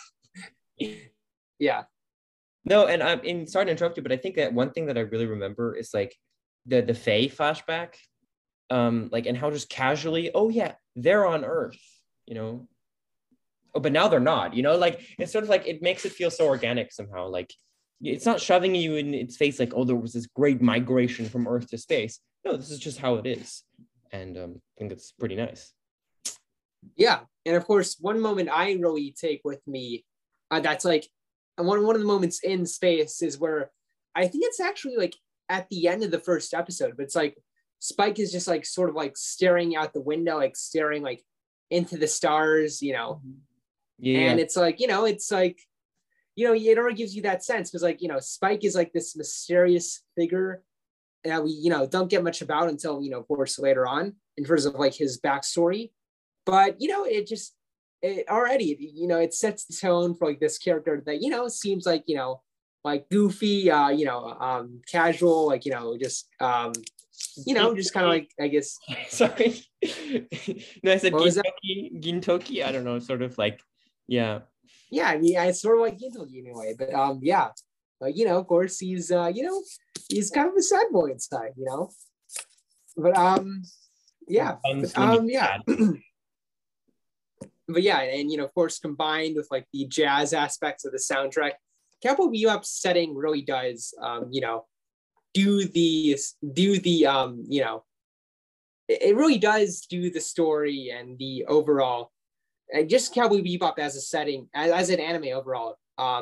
Yeah.
No, and I'm sorry to interrupt you, but I think that one thing that I really remember is like the Faye flashback, like, and how just casually, oh yeah, they're on Earth, you know. Oh, but now they're not, you know, like it's sort of like it makes it feel so organic somehow. Like it's not shoving you in its face like, oh, there was this great migration from Earth to space. No, this is just how it is. And I think it's pretty nice.
Yeah. And of course, one moment I really take with me, that's like one of the moments in space is where I think it's actually like at the end of the first episode, but it's like Spike is just like sort of like staring out the window, like staring like into the stars, you know.
Yeah.
And it's like, you know, it's like, you know, it already gives you that sense because like, you know, Spike is like this mysterious figure that we, you know, don't get much about until, you know, of course, later on in terms of like his backstory. But, you know, it already, you know, it sets the tone for like this character that, you know, seems like, you know, like goofy, you know, casual, like, you know, just, you know, just kind of like, I guess.
Sorry. No, I said Gintoki. I don't know, sort of like, yeah.
Yeah, I mean, it's sort of like Gintoki anyway, but yeah. But, you know, of course, he's, you know, he's kind of a sad boy inside, you know. But, yeah. But, yeah. But yeah, and you know, of course, combined with like the jazz aspects of the soundtrack, Cowboy Bebop's setting really does, you know, do the, you know, it really does do the story and the overall, and just Cowboy Bebop as a setting, as an anime overall,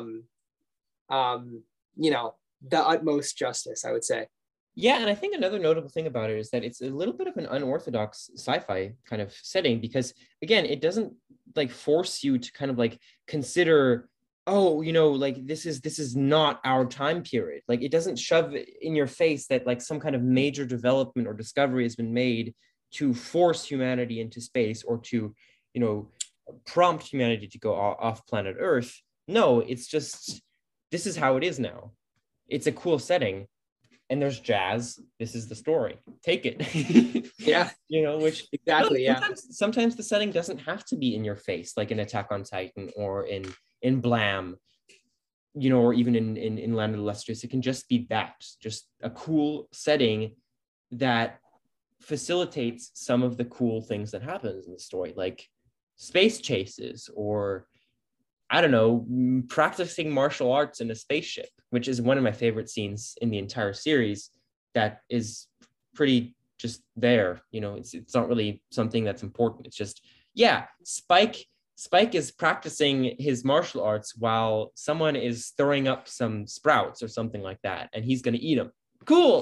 you know, the utmost justice, I would say.
Yeah, and I think another notable thing about it is that it's a little bit of an unorthodox sci-fi kind of setting because, again, it doesn't like force you to kind of like consider, oh, you know, like this is not our time period. Like it doesn't shove in your face that like some kind of major development or discovery has been made to force humanity into space or to, you know, prompt humanity to go off planet Earth. No, it's just, this is how it is now. It's a cool setting. And there's jazz. This is the story. Take it.
Yeah.
You know, which
exactly.
Sometimes the setting doesn't have to be in your face, like in Attack on Titan or in Blam, you know, or even in Land of the Lustrous. It can just be that, just a cool setting that facilitates some of the cool things that happens in the story, like space chases or, I don't know, practicing martial arts in a spaceship, which is one of my favorite scenes in the entire series. That is pretty just there. You know, it's not really something that's important. It's just, yeah, Spike is practicing his martial arts while someone is throwing up some sprouts or something like that, and he's gonna eat them. Cool.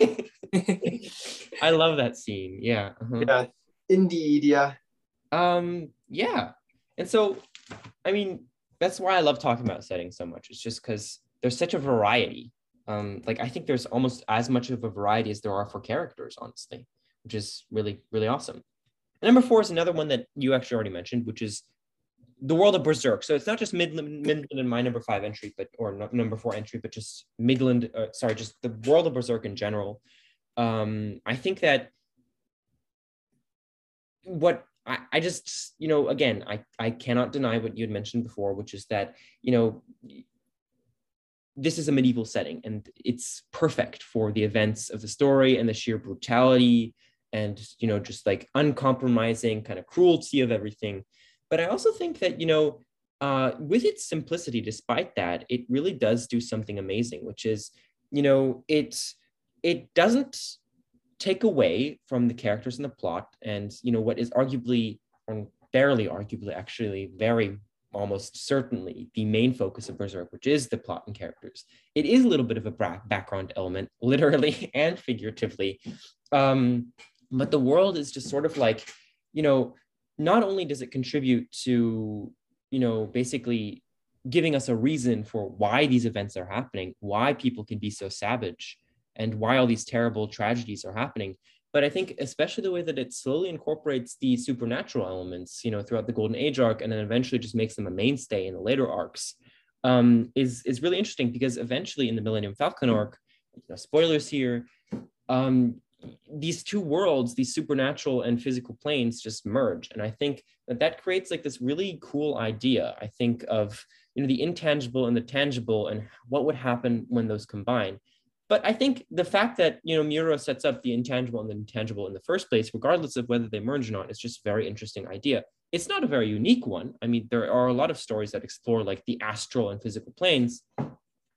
I love that scene. Yeah. Uh-huh.
Yeah. Indeed. Yeah.
Yeah. And so, I mean, that's why I love talking about settings so much. It's just because there's such a variety. Like I think there's almost as much of a variety as there are for characters, honestly, which is really, really awesome. And number 4 is another one that you actually already mentioned, which is the world of Berserk. So it's not just Midland in my number 5 entry, or number 4 entry, but just Midland. Just the world of Berserk in general. I think that what I just, you know, again, I cannot deny what you had mentioned before, which is that, you know, this is a medieval setting and it's perfect for the events of the story and the sheer brutality and, you know, just like uncompromising kind of cruelty of everything. But I also think that, you know, with its simplicity, despite that, it really does do something amazing, which is, you know, it doesn't take away from the characters in the plot and, you know, what is arguably, or barely arguably, actually very almost certainly the main focus of Berserk, which is the plot and characters. It is a little bit of a background element, literally and figuratively. But the world is just sort of like, you know, not only does it contribute to, you know, basically giving us a reason for why these events are happening, why people can be so savage, and why all these terrible tragedies are happening. But I think especially the way that it slowly incorporates the supernatural elements, you know, throughout the Golden Age arc, and then eventually just makes them a mainstay in the later arcs, is really interesting because eventually in the Millennium Falcon arc, you know, spoilers here, these two worlds, these supernatural and physical planes, just merge. And I think that creates like this really cool idea, I think, of, you know, the intangible and the tangible and what would happen when those combine. But I think the fact that, you know, Muro sets up the intangible and the intangible in the first place, regardless of whether they merge or not, is just a very interesting idea. It's not a very unique one. I mean, there are a lot of stories that explore like the astral and physical planes,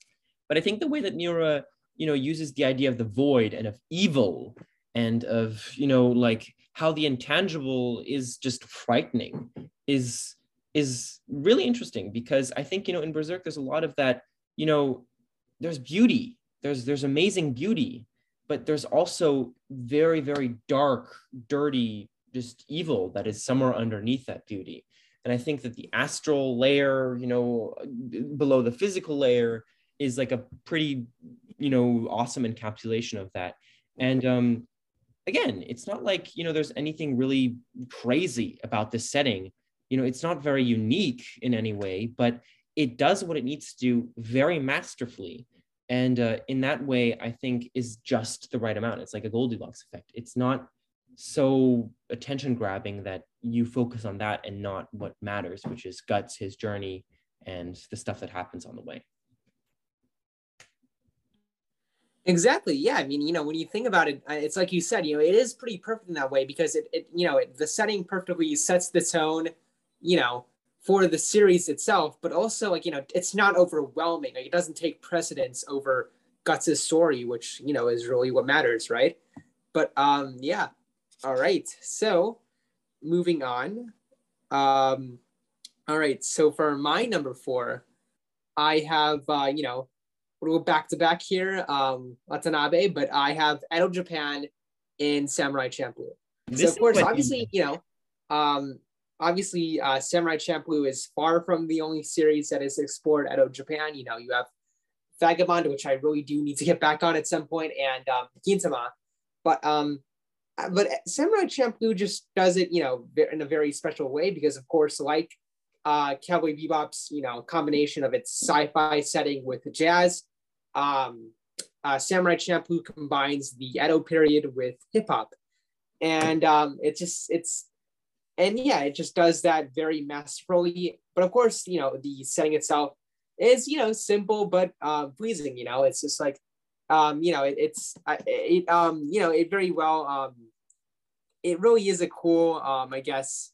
But I think the way that Miura, uses the idea of the void and of evil and of, like how the intangible is just frightening is really interesting, because I think, in Berserk, there's a lot of that, there's beauty, there's amazing beauty, but there's also very, very dark, dirty, just evil that is somewhere underneath that beauty. And I think that the astral layer, below the physical layer, is like a pretty, awesome encapsulation of that. And again, it's not like, there's anything really crazy about this setting. It's not very unique in any way, but it does what it needs to do very masterfully. And in that way, I think is just the right amount. It's like a Goldilocks effect. It's not so attention grabbing that you focus on that and not what matters, which is Guts, his journey, and the stuff that happens on the way.
Exactly. Yeah. I mean, when you think about it, it's like you said, it is pretty perfect in that way, because the setting perfectly sets the tone, for the series itself, but also like, it's not overwhelming. Like, it doesn't take precedence over Guts' story, which, is really what matters. Right. But yeah. All right. So moving on. All right. So for my number 4, I have, we'll go back to back here, Watanabe, but I have Edo Japan in Samurai Champloo. So of course, obviously, Samurai Champloo is far from the only series that has explored Edo Japan. You have Vagabond, which I really do need to get back on at some point, and Gintama. But Samurai Champloo just does it, in a very special way, because of course, like Cowboy Bebop's, combination of its sci-fi setting with the jazz, Samurai Champloo combines the Edo period with hip hop, and it just does that very masterfully. But of course, the setting itself is, simple but pleasing. It's just like, it very well. It really is a cool, I guess.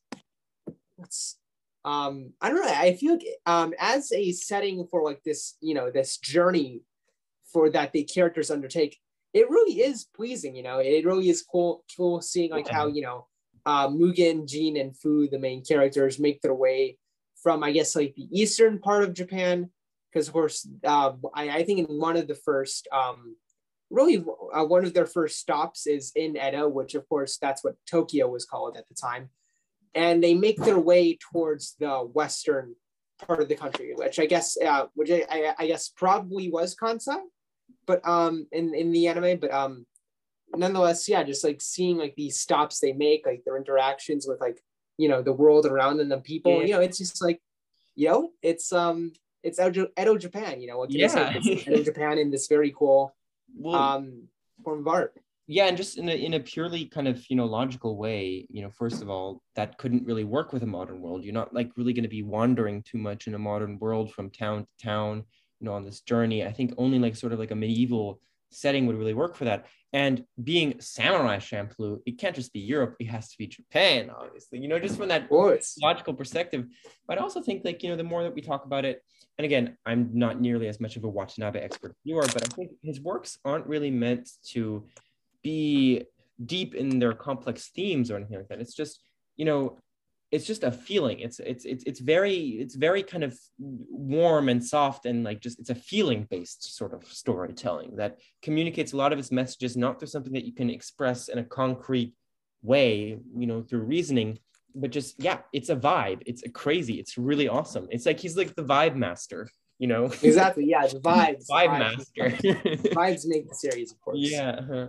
I don't know. I feel like as a setting for like this, this journey for that the characters undertake, it really is pleasing. It really is cool seeing like how Mugen, Jin, and Fu, the main characters, make their way from, I guess, like the eastern part of Japan, because of course, I think in one of the first, one of their first stops is in Edo, which of course that's what Tokyo was called at the time. And they make their way towards the western part of the country, which I guess, I guess probably was Kansai, but in the anime, but nonetheless, yeah, just like seeing like these stops they make, like their interactions with like the world around them, the people, it's just like, it's Edo Japan, what can I say? It's Edo Japan in this very cool form of art.
Yeah, and just in a purely kind of logical way, first of all, that couldn't really work with a modern world. You're not like really going to be wandering too much in a modern world from town to town, on this journey. I think only like sort of like a medieval setting would really work for that. And being Samurai Champloo, it can't just be Europe, it has to be Japan, obviously, just from that logical perspective. But I also think like, the more that we talk about it, and again, I'm not nearly as much of a Watanabe expert as you are, but I think his works aren't really meant to be deep in their complex themes or anything like that. It's just, it's just a feeling. It's very kind of warm and soft, and like just, it's a feeling based sort of storytelling that communicates a lot of its messages, not through something that you can express in a concrete way, through reasoning, but just, it's a vibe. It's it's really awesome. It's like, he's like the vibe master,
Exactly. Yeah. The vibes.
Vibe master.
Vibes make the series, of course.
Yeah.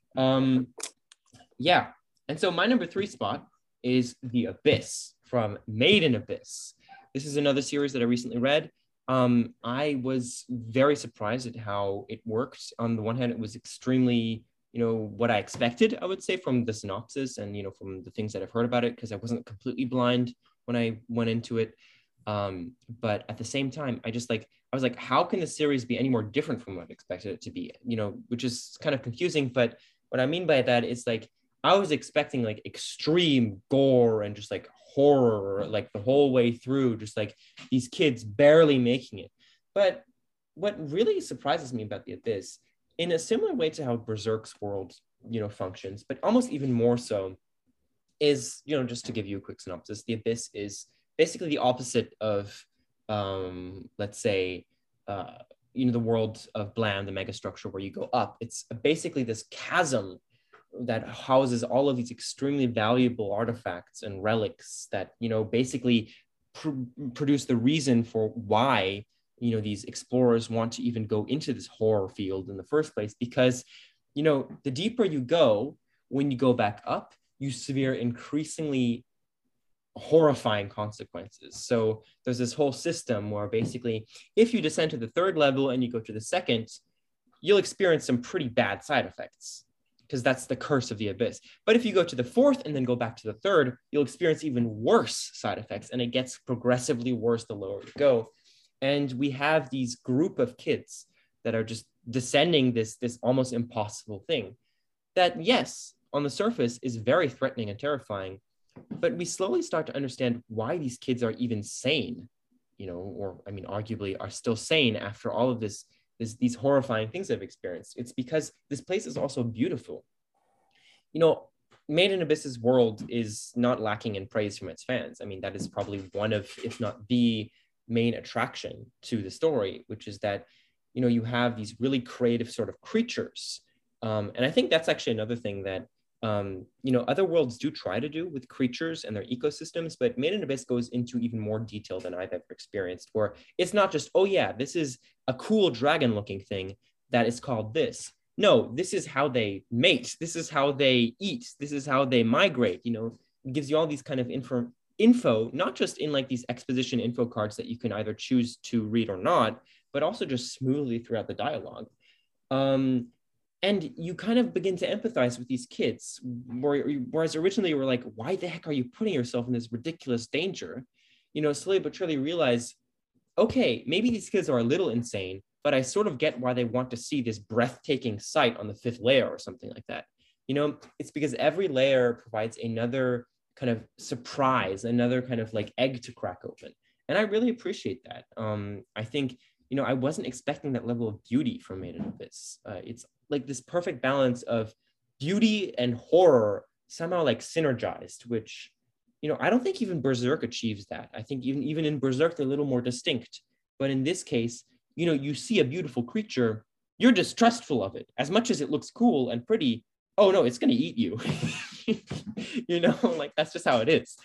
And so my number 3 spot is The Abyss from Made in Abyss. This is another series that I recently read. I was very surprised at how it worked. On the one hand, it was extremely, what I expected, I would say, from the synopsis and, from the things that I've heard about it, because I wasn't completely blind when I went into it. But at the same time, I was like, how can the series be any more different from what I expected it to be? Which is kind of confusing. But what I mean by that is like, I was expecting like extreme gore and just like horror, like the whole way through, just like these kids barely making it. But what really surprises me about the Abyss, in a similar way to how Berserk's world, functions, but almost even more so, is, just to give you a quick synopsis, the Abyss is basically the opposite of, let's say, the world of Bland, the megastructure where you go up. It's basically this chasm that houses all of these extremely valuable artifacts and relics that, basically produce the reason for why, these explorers want to even go into this horror field in the first place. Because, the deeper you go, when you go back up, you severe increasingly horrifying consequences. So there's this whole system where basically, if you descend to the third level and you go to the second, you'll experience some pretty bad side effects, because that's the curse of the Abyss. But if you go to the fourth and then go back to the third, you'll experience even worse side effects, and it gets progressively worse the lower you go. And we have these group of kids that are just descending this almost impossible thing that, yes, on the surface is very threatening and terrifying, but we slowly start to understand why these kids are even sane, or arguably are still sane after all of these horrifying things they've experienced. It's because this place is also beautiful. Made in Abyss's world is not lacking in praise from its fans. That is probably one of, if not the main attraction to the story, which is that, you have these really creative sort of creatures. And I think that's actually another thing that, other worlds do try to do with creatures and their ecosystems, but Made in Abyss goes into even more detail than I've ever experienced, where it's not just, oh yeah, this is a cool dragon looking thing that is called this. No, this is how they mate. This is how they eat. This is how they migrate. It gives you all these kind of info, not just in like these exposition info cards that you can either choose to read or not, but also just smoothly throughout the dialogue. And you kind of begin to empathize with these kids, whereas originally you were like, why the heck are you putting yourself in this ridiculous danger? Slowly but surely realize, okay, maybe these kids are a little insane, but I sort of get why they want to see this breathtaking sight on the fifth layer or something like that. It's because every layer provides another kind of surprise, another kind of like egg to crack open. And I really appreciate that. I think, I wasn't expecting that level of beauty from Made in Abyss. It's like this perfect balance of beauty and horror somehow like synergized, which, I don't think even Berserk achieves that. I think even in Berserk, they're a little more distinct. But in this case, you see a beautiful creature, you're distrustful of it. As much as it looks cool and pretty, oh no, it's going to eat you. Like that's just how it is.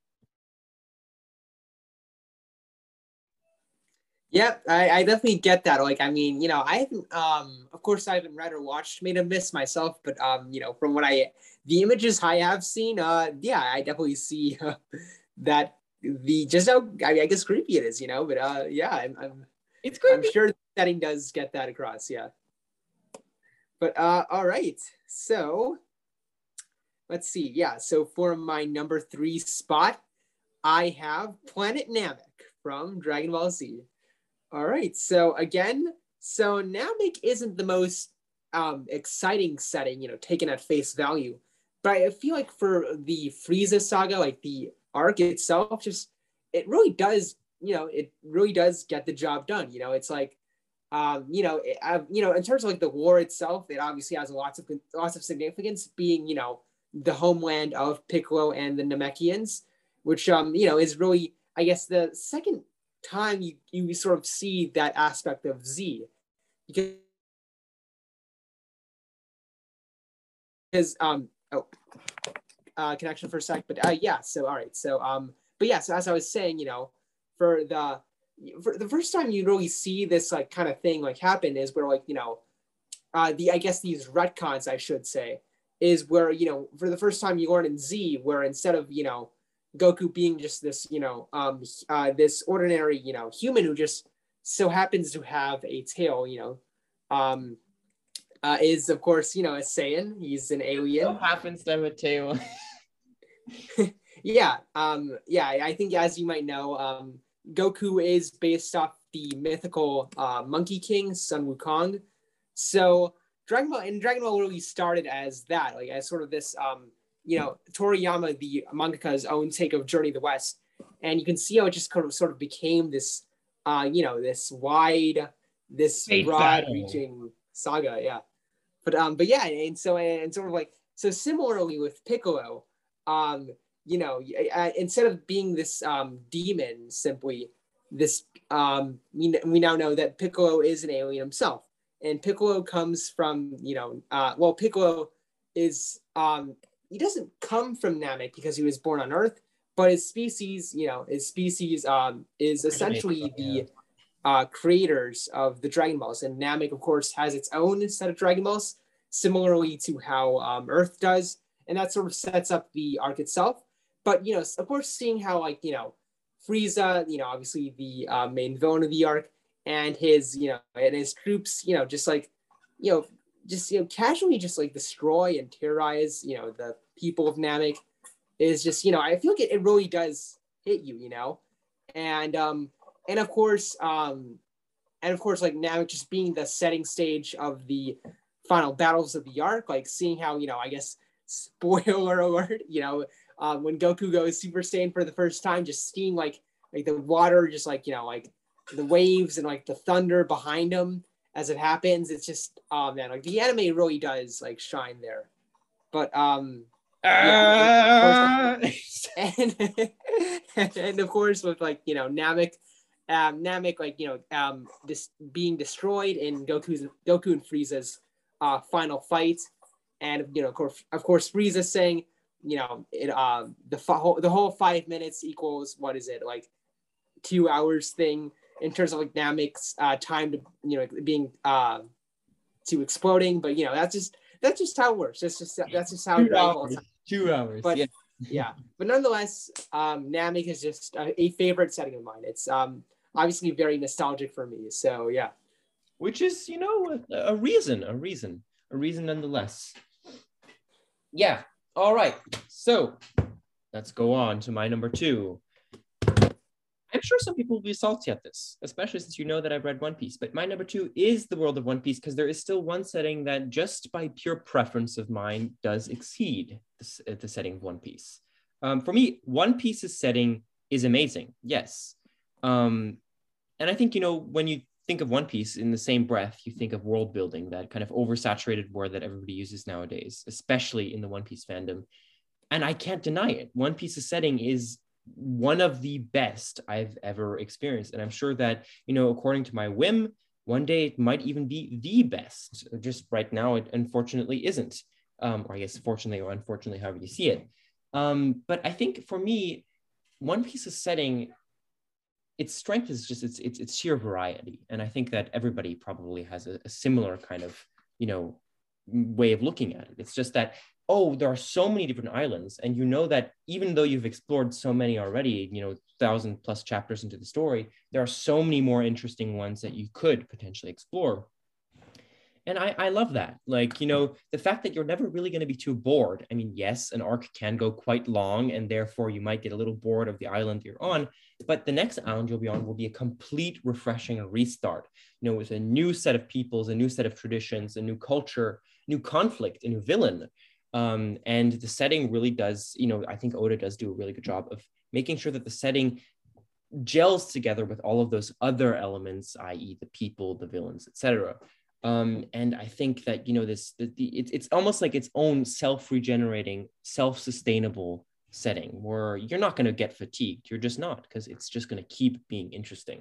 Yeah, I definitely get that. Like, I haven't, of course, I haven't read or watched Made in Abyss myself, but, from the images I have seen, yeah, I definitely see that just how, I guess, creepy it is, but, yeah,
It's creepy.
I'm sure the setting does get that across, yeah. But, all right, so let's see. Yeah, so for my number 3 spot, I have Planet Namek from Dragon Ball Z. All right, so again, Namek isn't the most exciting setting, taken at face value, but I feel like for the Frieza saga, like the arc itself, it really does, get the job done. It's like, in terms of like the war itself, it obviously has lots of significance, being, the homeland of Piccolo and the Namekians, which is really, I guess, the second time you sort of see that aspect of Z, because connection for a sec, but yeah, so all right, so but yeah, so as I was saying, for the first time you really see this like kind of thing like happen is where like I guess these retcons, I should say, is where for the first time you learn in Z, where instead of Goku being just this, this ordinary, human who just so happens to have a tail, is of course, a Saiyan. He's an alien.
So happens to have a tail.
Yeah, I think as you might know, Goku is based off the mythical Monkey King, Sun Wukong. So Dragon Ball really started as that, like as sort of this Toriyama, the mangaka's own take of Journey to the West, and you can see how it just sort of became this, this wide, this
Fate battle.
broad-reaching saga. Yeah, but yeah, and sort of like so similarly with Piccolo, you know, instead of being this demon, simply this we now know that Piccolo is an alien himself, and Piccolo comes from well, Piccolo is he doesn't come from Namek because he was born on Earth, but his species, is essentially the creators of the Dragon Balls, and Namek, of course, has its own set of Dragon Balls, similarly to how Earth does, and that sort of sets up the arc itself. But of course, seeing how Frieza, obviously the main villain of the arc, and his troops, casually just like destroy and terrorize, the people of Namek is just, I feel like it really does hit you, and of course, like Namek just being the setting stage of the final battles of the arc, like seeing how, I guess, spoiler alert, when Goku goes Super Saiyan for the first time, just seeing like the water, just like, like the waves and like the thunder behind him as it happens. It's just, oh man, like the anime really does like shine there. But yeah, and of course with like Namek, like this being destroyed in Goku and Frieza's final fight, and of course Frieza saying it the whole 5 minutes equals, what is it, like 2 hours thing in terms of like Namek's time to being to exploding, but that's just how it works. That's just how
2 hours. 2 hours.
But
yeah.
yeah, but nonetheless, Namek is just a favorite setting of mine. It's obviously very nostalgic for me. So yeah,
which is a reason nonetheless. Yeah. All right. So let's go on to my number 2. I'm sure some people will be salty at this, especially since that I've read One Piece. But my number 2 is the world of One Piece, because there is still one setting that, just by pure preference of mine, does exceed the setting of One Piece. For me, One Piece's setting is amazing. Yes. And I think, when you think of One Piece, in the same breath, you think of world building, that kind of oversaturated word that everybody uses nowadays, especially in the One Piece fandom. And I can't deny it. One Piece's setting is one of the best I've ever experienced. And I'm sure that, according to my whim, one day it might even be the best. Just right now, it unfortunately isn't. Or I guess fortunately or unfortunately, however you see it. But I think for me, One Piece's setting, its strength is just its sheer variety. And I think that everybody probably has a similar kind of, way of looking at it. It's just that, there are so many different islands, and that even though you've explored so many already, 1,000+ chapters into the story, there are so many more interesting ones that you could potentially explore. And I love that. Like, the fact that you're never really going to be too bored. I mean, yes, an arc can go quite long, and therefore you might get a little bored of the island you're on, but the next island you'll be on will be a complete refreshing restart, with a new set of peoples, a new set of traditions, a new culture, new conflict, a new villain. And the setting really does, I think Oda does do a really good job of making sure that the setting gels together with all of those other elements, i.e. the people, the villains, etc. And I think that, it's almost like its own self-regenerating, self-sustainable setting where you're not going to get fatigued. You're just not, because it's just going to keep being interesting.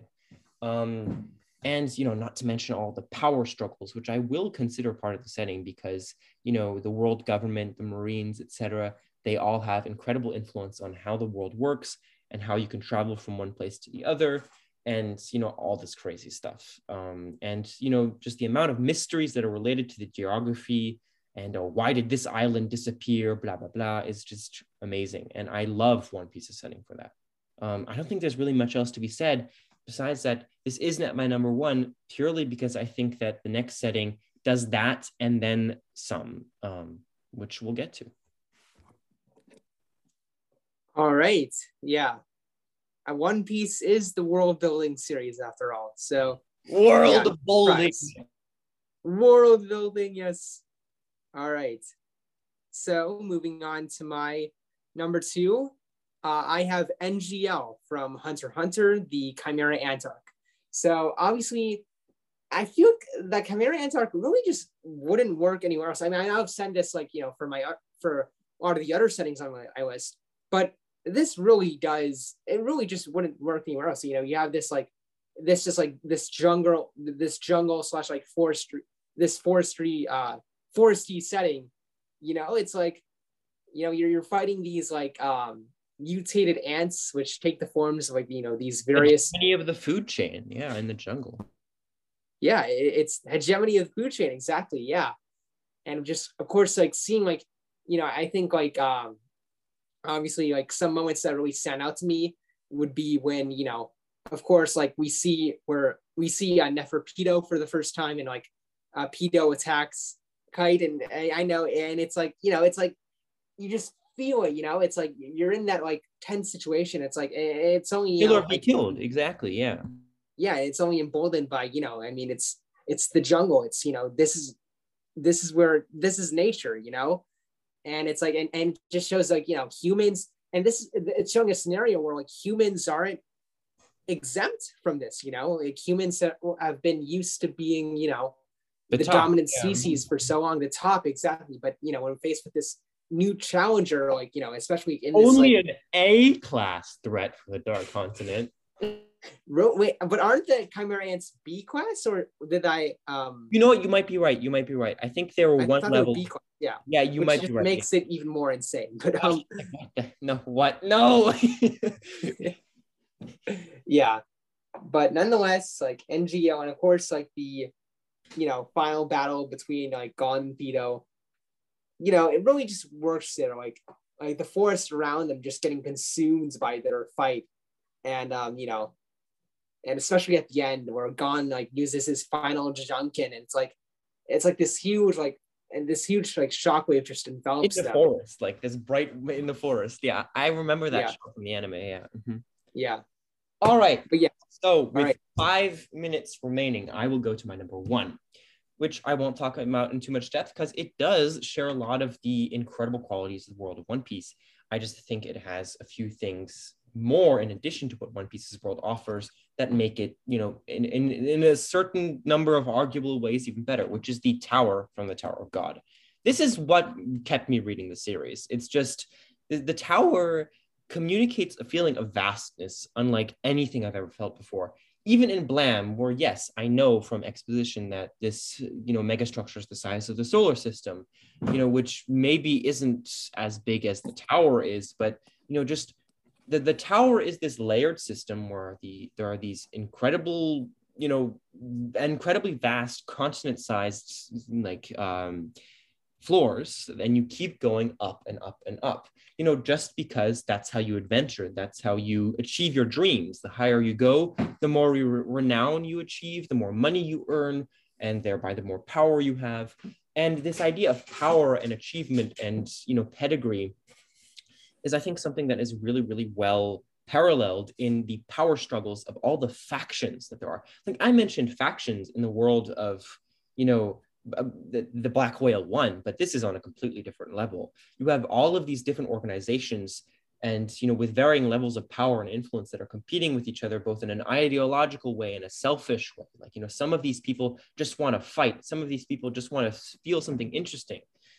And, not to mention all the power struggles, which I will consider part of the setting, because, the world government, the Marines, etc., they all have incredible influence on how the world works and how you can travel from one place to the other, and, all this crazy stuff. And, just the amount of mysteries that are related to the geography and why did this island disappear, blah, blah, blah, is just amazing. And I love One Piece's setting for that. I don't think there's really much else to be said. Besides that, this isn't at my number 1 purely because I think that the next setting does that and then some, which we'll get to.
All right. Yeah. One Piece is the world building series after all. So
world building.
World building, yes. All right. So moving on to my number 2. I have NGL from Hunter x Hunter, the Chimera Ant arc. So obviously, I feel that Chimera Ants arc really just wouldn't work anywhere else. I mean, I've said this like, for a lot of the other settings on my list, but this really does, it really just wouldn't work anywhere else. You have this jungle slash like foresty setting. It's like, you're fighting these like mutated ants, which take the forms of like, these various
many of the food chain, yeah, in the jungle.
Yeah, it's hegemony of the food chain, exactly. Yeah, and just of course like seeing like, I think like obviously like some moments that really stand out to me would be when, of course, like we see Neferpitou for the first time, and like Pitou attacks Kite, and I know, and it's like, it's like you just feel it, it's like you're in that like tense situation. It's like it's only
Kill or be killed, exactly.
Yeah, it's only emboldened by, I mean, it's the jungle. It's, this is nature, and it's like, and just shows like, humans, and it's showing a scenario where like humans aren't exempt from this, like humans have been used to being, the dominant species for so long, the top, exactly. But, when faced with this new challenger, like, especially in this,
only
like,
an A-class threat for the Dark Continent.
Wait, but aren't the Chimera Ants B class, or did I?
You know what? You might be right. I think they were one level.
B class. Yeah.
Yeah, you might be right.
Makes it even more insane. But
no, what? No.
Yeah, but nonetheless, like NGO, and of course, like the, final battle between like Gon and Pitou, it really just works there. Like the forest around them just getting consumed by their fight, and and especially at the end where Gon like uses his final Junkin, and it's like this huge like shockwave just envelops
in the forest, like this bright in the forest. Yeah, I remember that shot from the anime. Yeah. Mm-hmm.
Yeah.
All right.
But yeah.
So with 5 minutes remaining, I will go to my number 1, which I won't talk about in too much depth because it does share a lot of the incredible qualities of the world of One Piece. I just think it has a few things more in addition to what One Piece's world offers that make it, in a certain number of arguable ways even better, which is the tower from the Tower of God. This is what kept me reading the series. It's just the tower communicates a feeling of vastness unlike anything I've ever felt before. Even in Blam, where yes, I know from exposition that this, megastructure is the size of the solar system, which maybe isn't as big as the tower is, but, just the tower is this layered system where there are these incredible, incredibly vast continent-sized like floors, and you keep going up and up and up, just because that's how you adventure. That's how you achieve your dreams. The higher you go, the more renown you achieve, the more money you earn, and thereby the more power you have. And this idea of power and achievement and, pedigree is, I think, something that is really, really well paralleled in the power struggles of all the factions that there are. Like I mentioned factions in the world of, the Black Whale one, but this is on a completely different level. You have all of these different organizations and, with varying levels of power and influence that are competing with each other, both in an ideological way and a selfish way. Like, some of these people just want to fight. Some of these people just want to feel something interesting,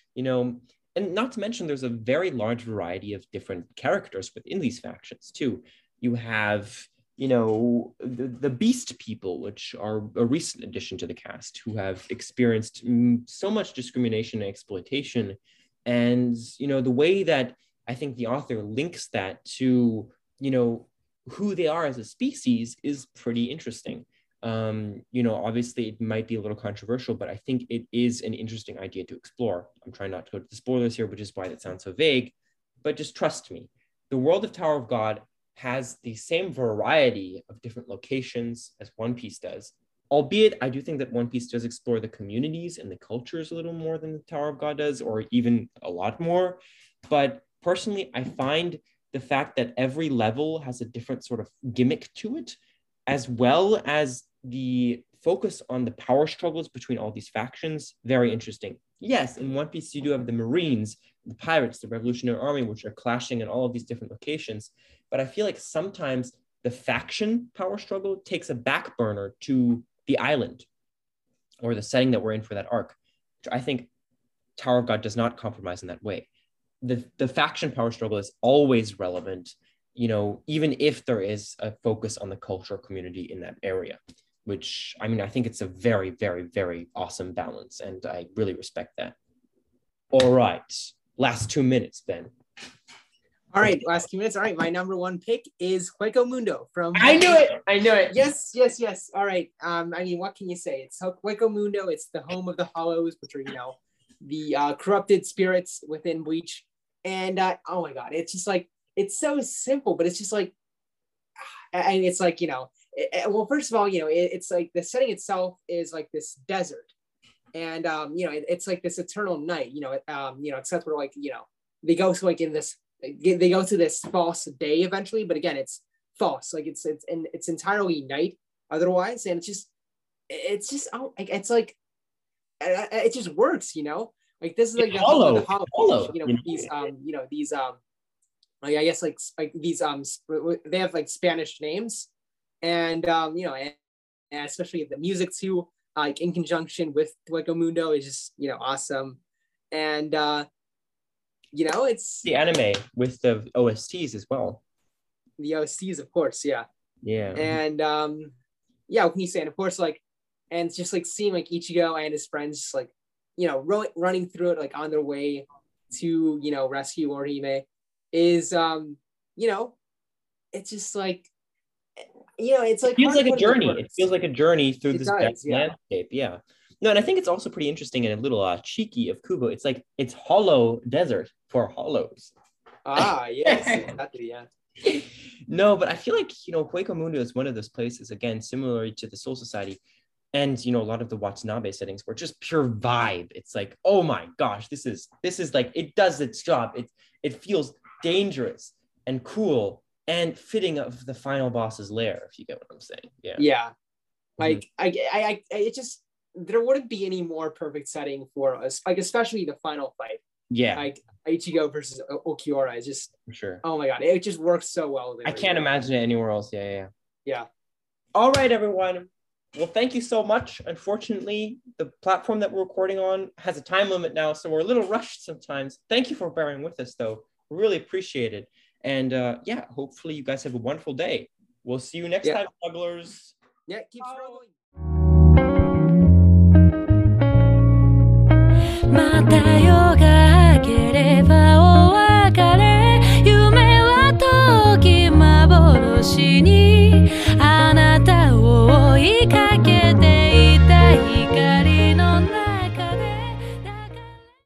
and not to mention there's a very large variety of different characters within these factions too. You have, the beast people, which are a recent addition to the cast, who have experienced so much discrimination and exploitation. And, the way that I think the author links that to, who they are as a species is pretty interesting. Obviously it might be a little controversial, but I think it is an interesting idea to explore. I'm trying not to go to the spoilers here, which is why that sounds so vague, but just trust me. The world of Tower of God has the same variety of different locations as One Piece does, albeit I do think that One Piece does explore the communities and the cultures a little more than the Tower of God does, or even a lot more. But personally, I find the fact that every level has a different sort of gimmick to it, as well as the focus on the power struggles between all these factions, very interesting. Yes, in One Piece, you do have the Marines, the pirates, the Revolutionary Army, which are clashing in all of these different locations. But I feel like sometimes the faction power struggle takes a back burner to the island. or the setting that we're in for that arc, I think Tower of God does not compromise in that way. The faction power struggle is always relevant, even if there is a focus on the cultural community in that area, which, I mean, I think it's a very, very, very awesome balance, and I really respect that. All right, last 2 minutes, Ben.
All right, last 2 minutes. All right, my number one pick is Hueco Mundo from.
I knew it.
Yes. All right. I mean, what can you say? It's Hueco Mundo. It's the home of the Hollows, which are the corrupted spirits within Bleach. And oh my God, it's just like, it's so simple, but it's just like, and it's like, well, first of all, it's like the setting itself is like this desert, and it's like this eternal night, except for like, they go to like they go to this false day eventually, but again, it's false, like it's entirely night otherwise, and it's just it's like it just works, like this is like the hollow, these like, I guess like these they have like Spanish names, and and especially the music too, like in conjunction with Hueco Mundo is just awesome, and it's
the anime with the OSTs as well.
The OSTs, of course, yeah, and what can you say? And of course, like, and it's just like seeing like Ichigo and his friends just like running through it, like on their way to rescue Orihime is it's just like it's like,
it feels like a journey. It feels like a journey through this landscape. Yeah. No, and I think it's also pretty interesting and a little cheeky of Kubo. It's like it's hollow desert for hollows.
Yes, exactly. Yeah.
No, but I feel like Hueco Mundo is one of those places, again, similar to the Soul Society, and a lot of the Watanabe settings were just pure vibe. It's like, oh my gosh, this is like, it does its job. It feels dangerous and cool and fitting of the final boss's lair, if you get what I'm saying.
Yeah. Like I it just, there wouldn't be any more perfect setting for us, like especially the final fight.
Yeah.
Like Ichigo versus Okiura is just,
for sure.
Oh my God, it just works so well there.
I can't imagine it anywhere else. Yeah. All right, everyone. Well, thank you so much. Unfortunately, the platform that we're recording on has a time limit now, so we're a little rushed sometimes. Thank you for bearing with us, though. Really appreciate it. And hopefully you guys have a wonderful day. We'll see you next time, smugglers.
Yeah, keep struggling. また夜が明ければお別れ夢は時幻に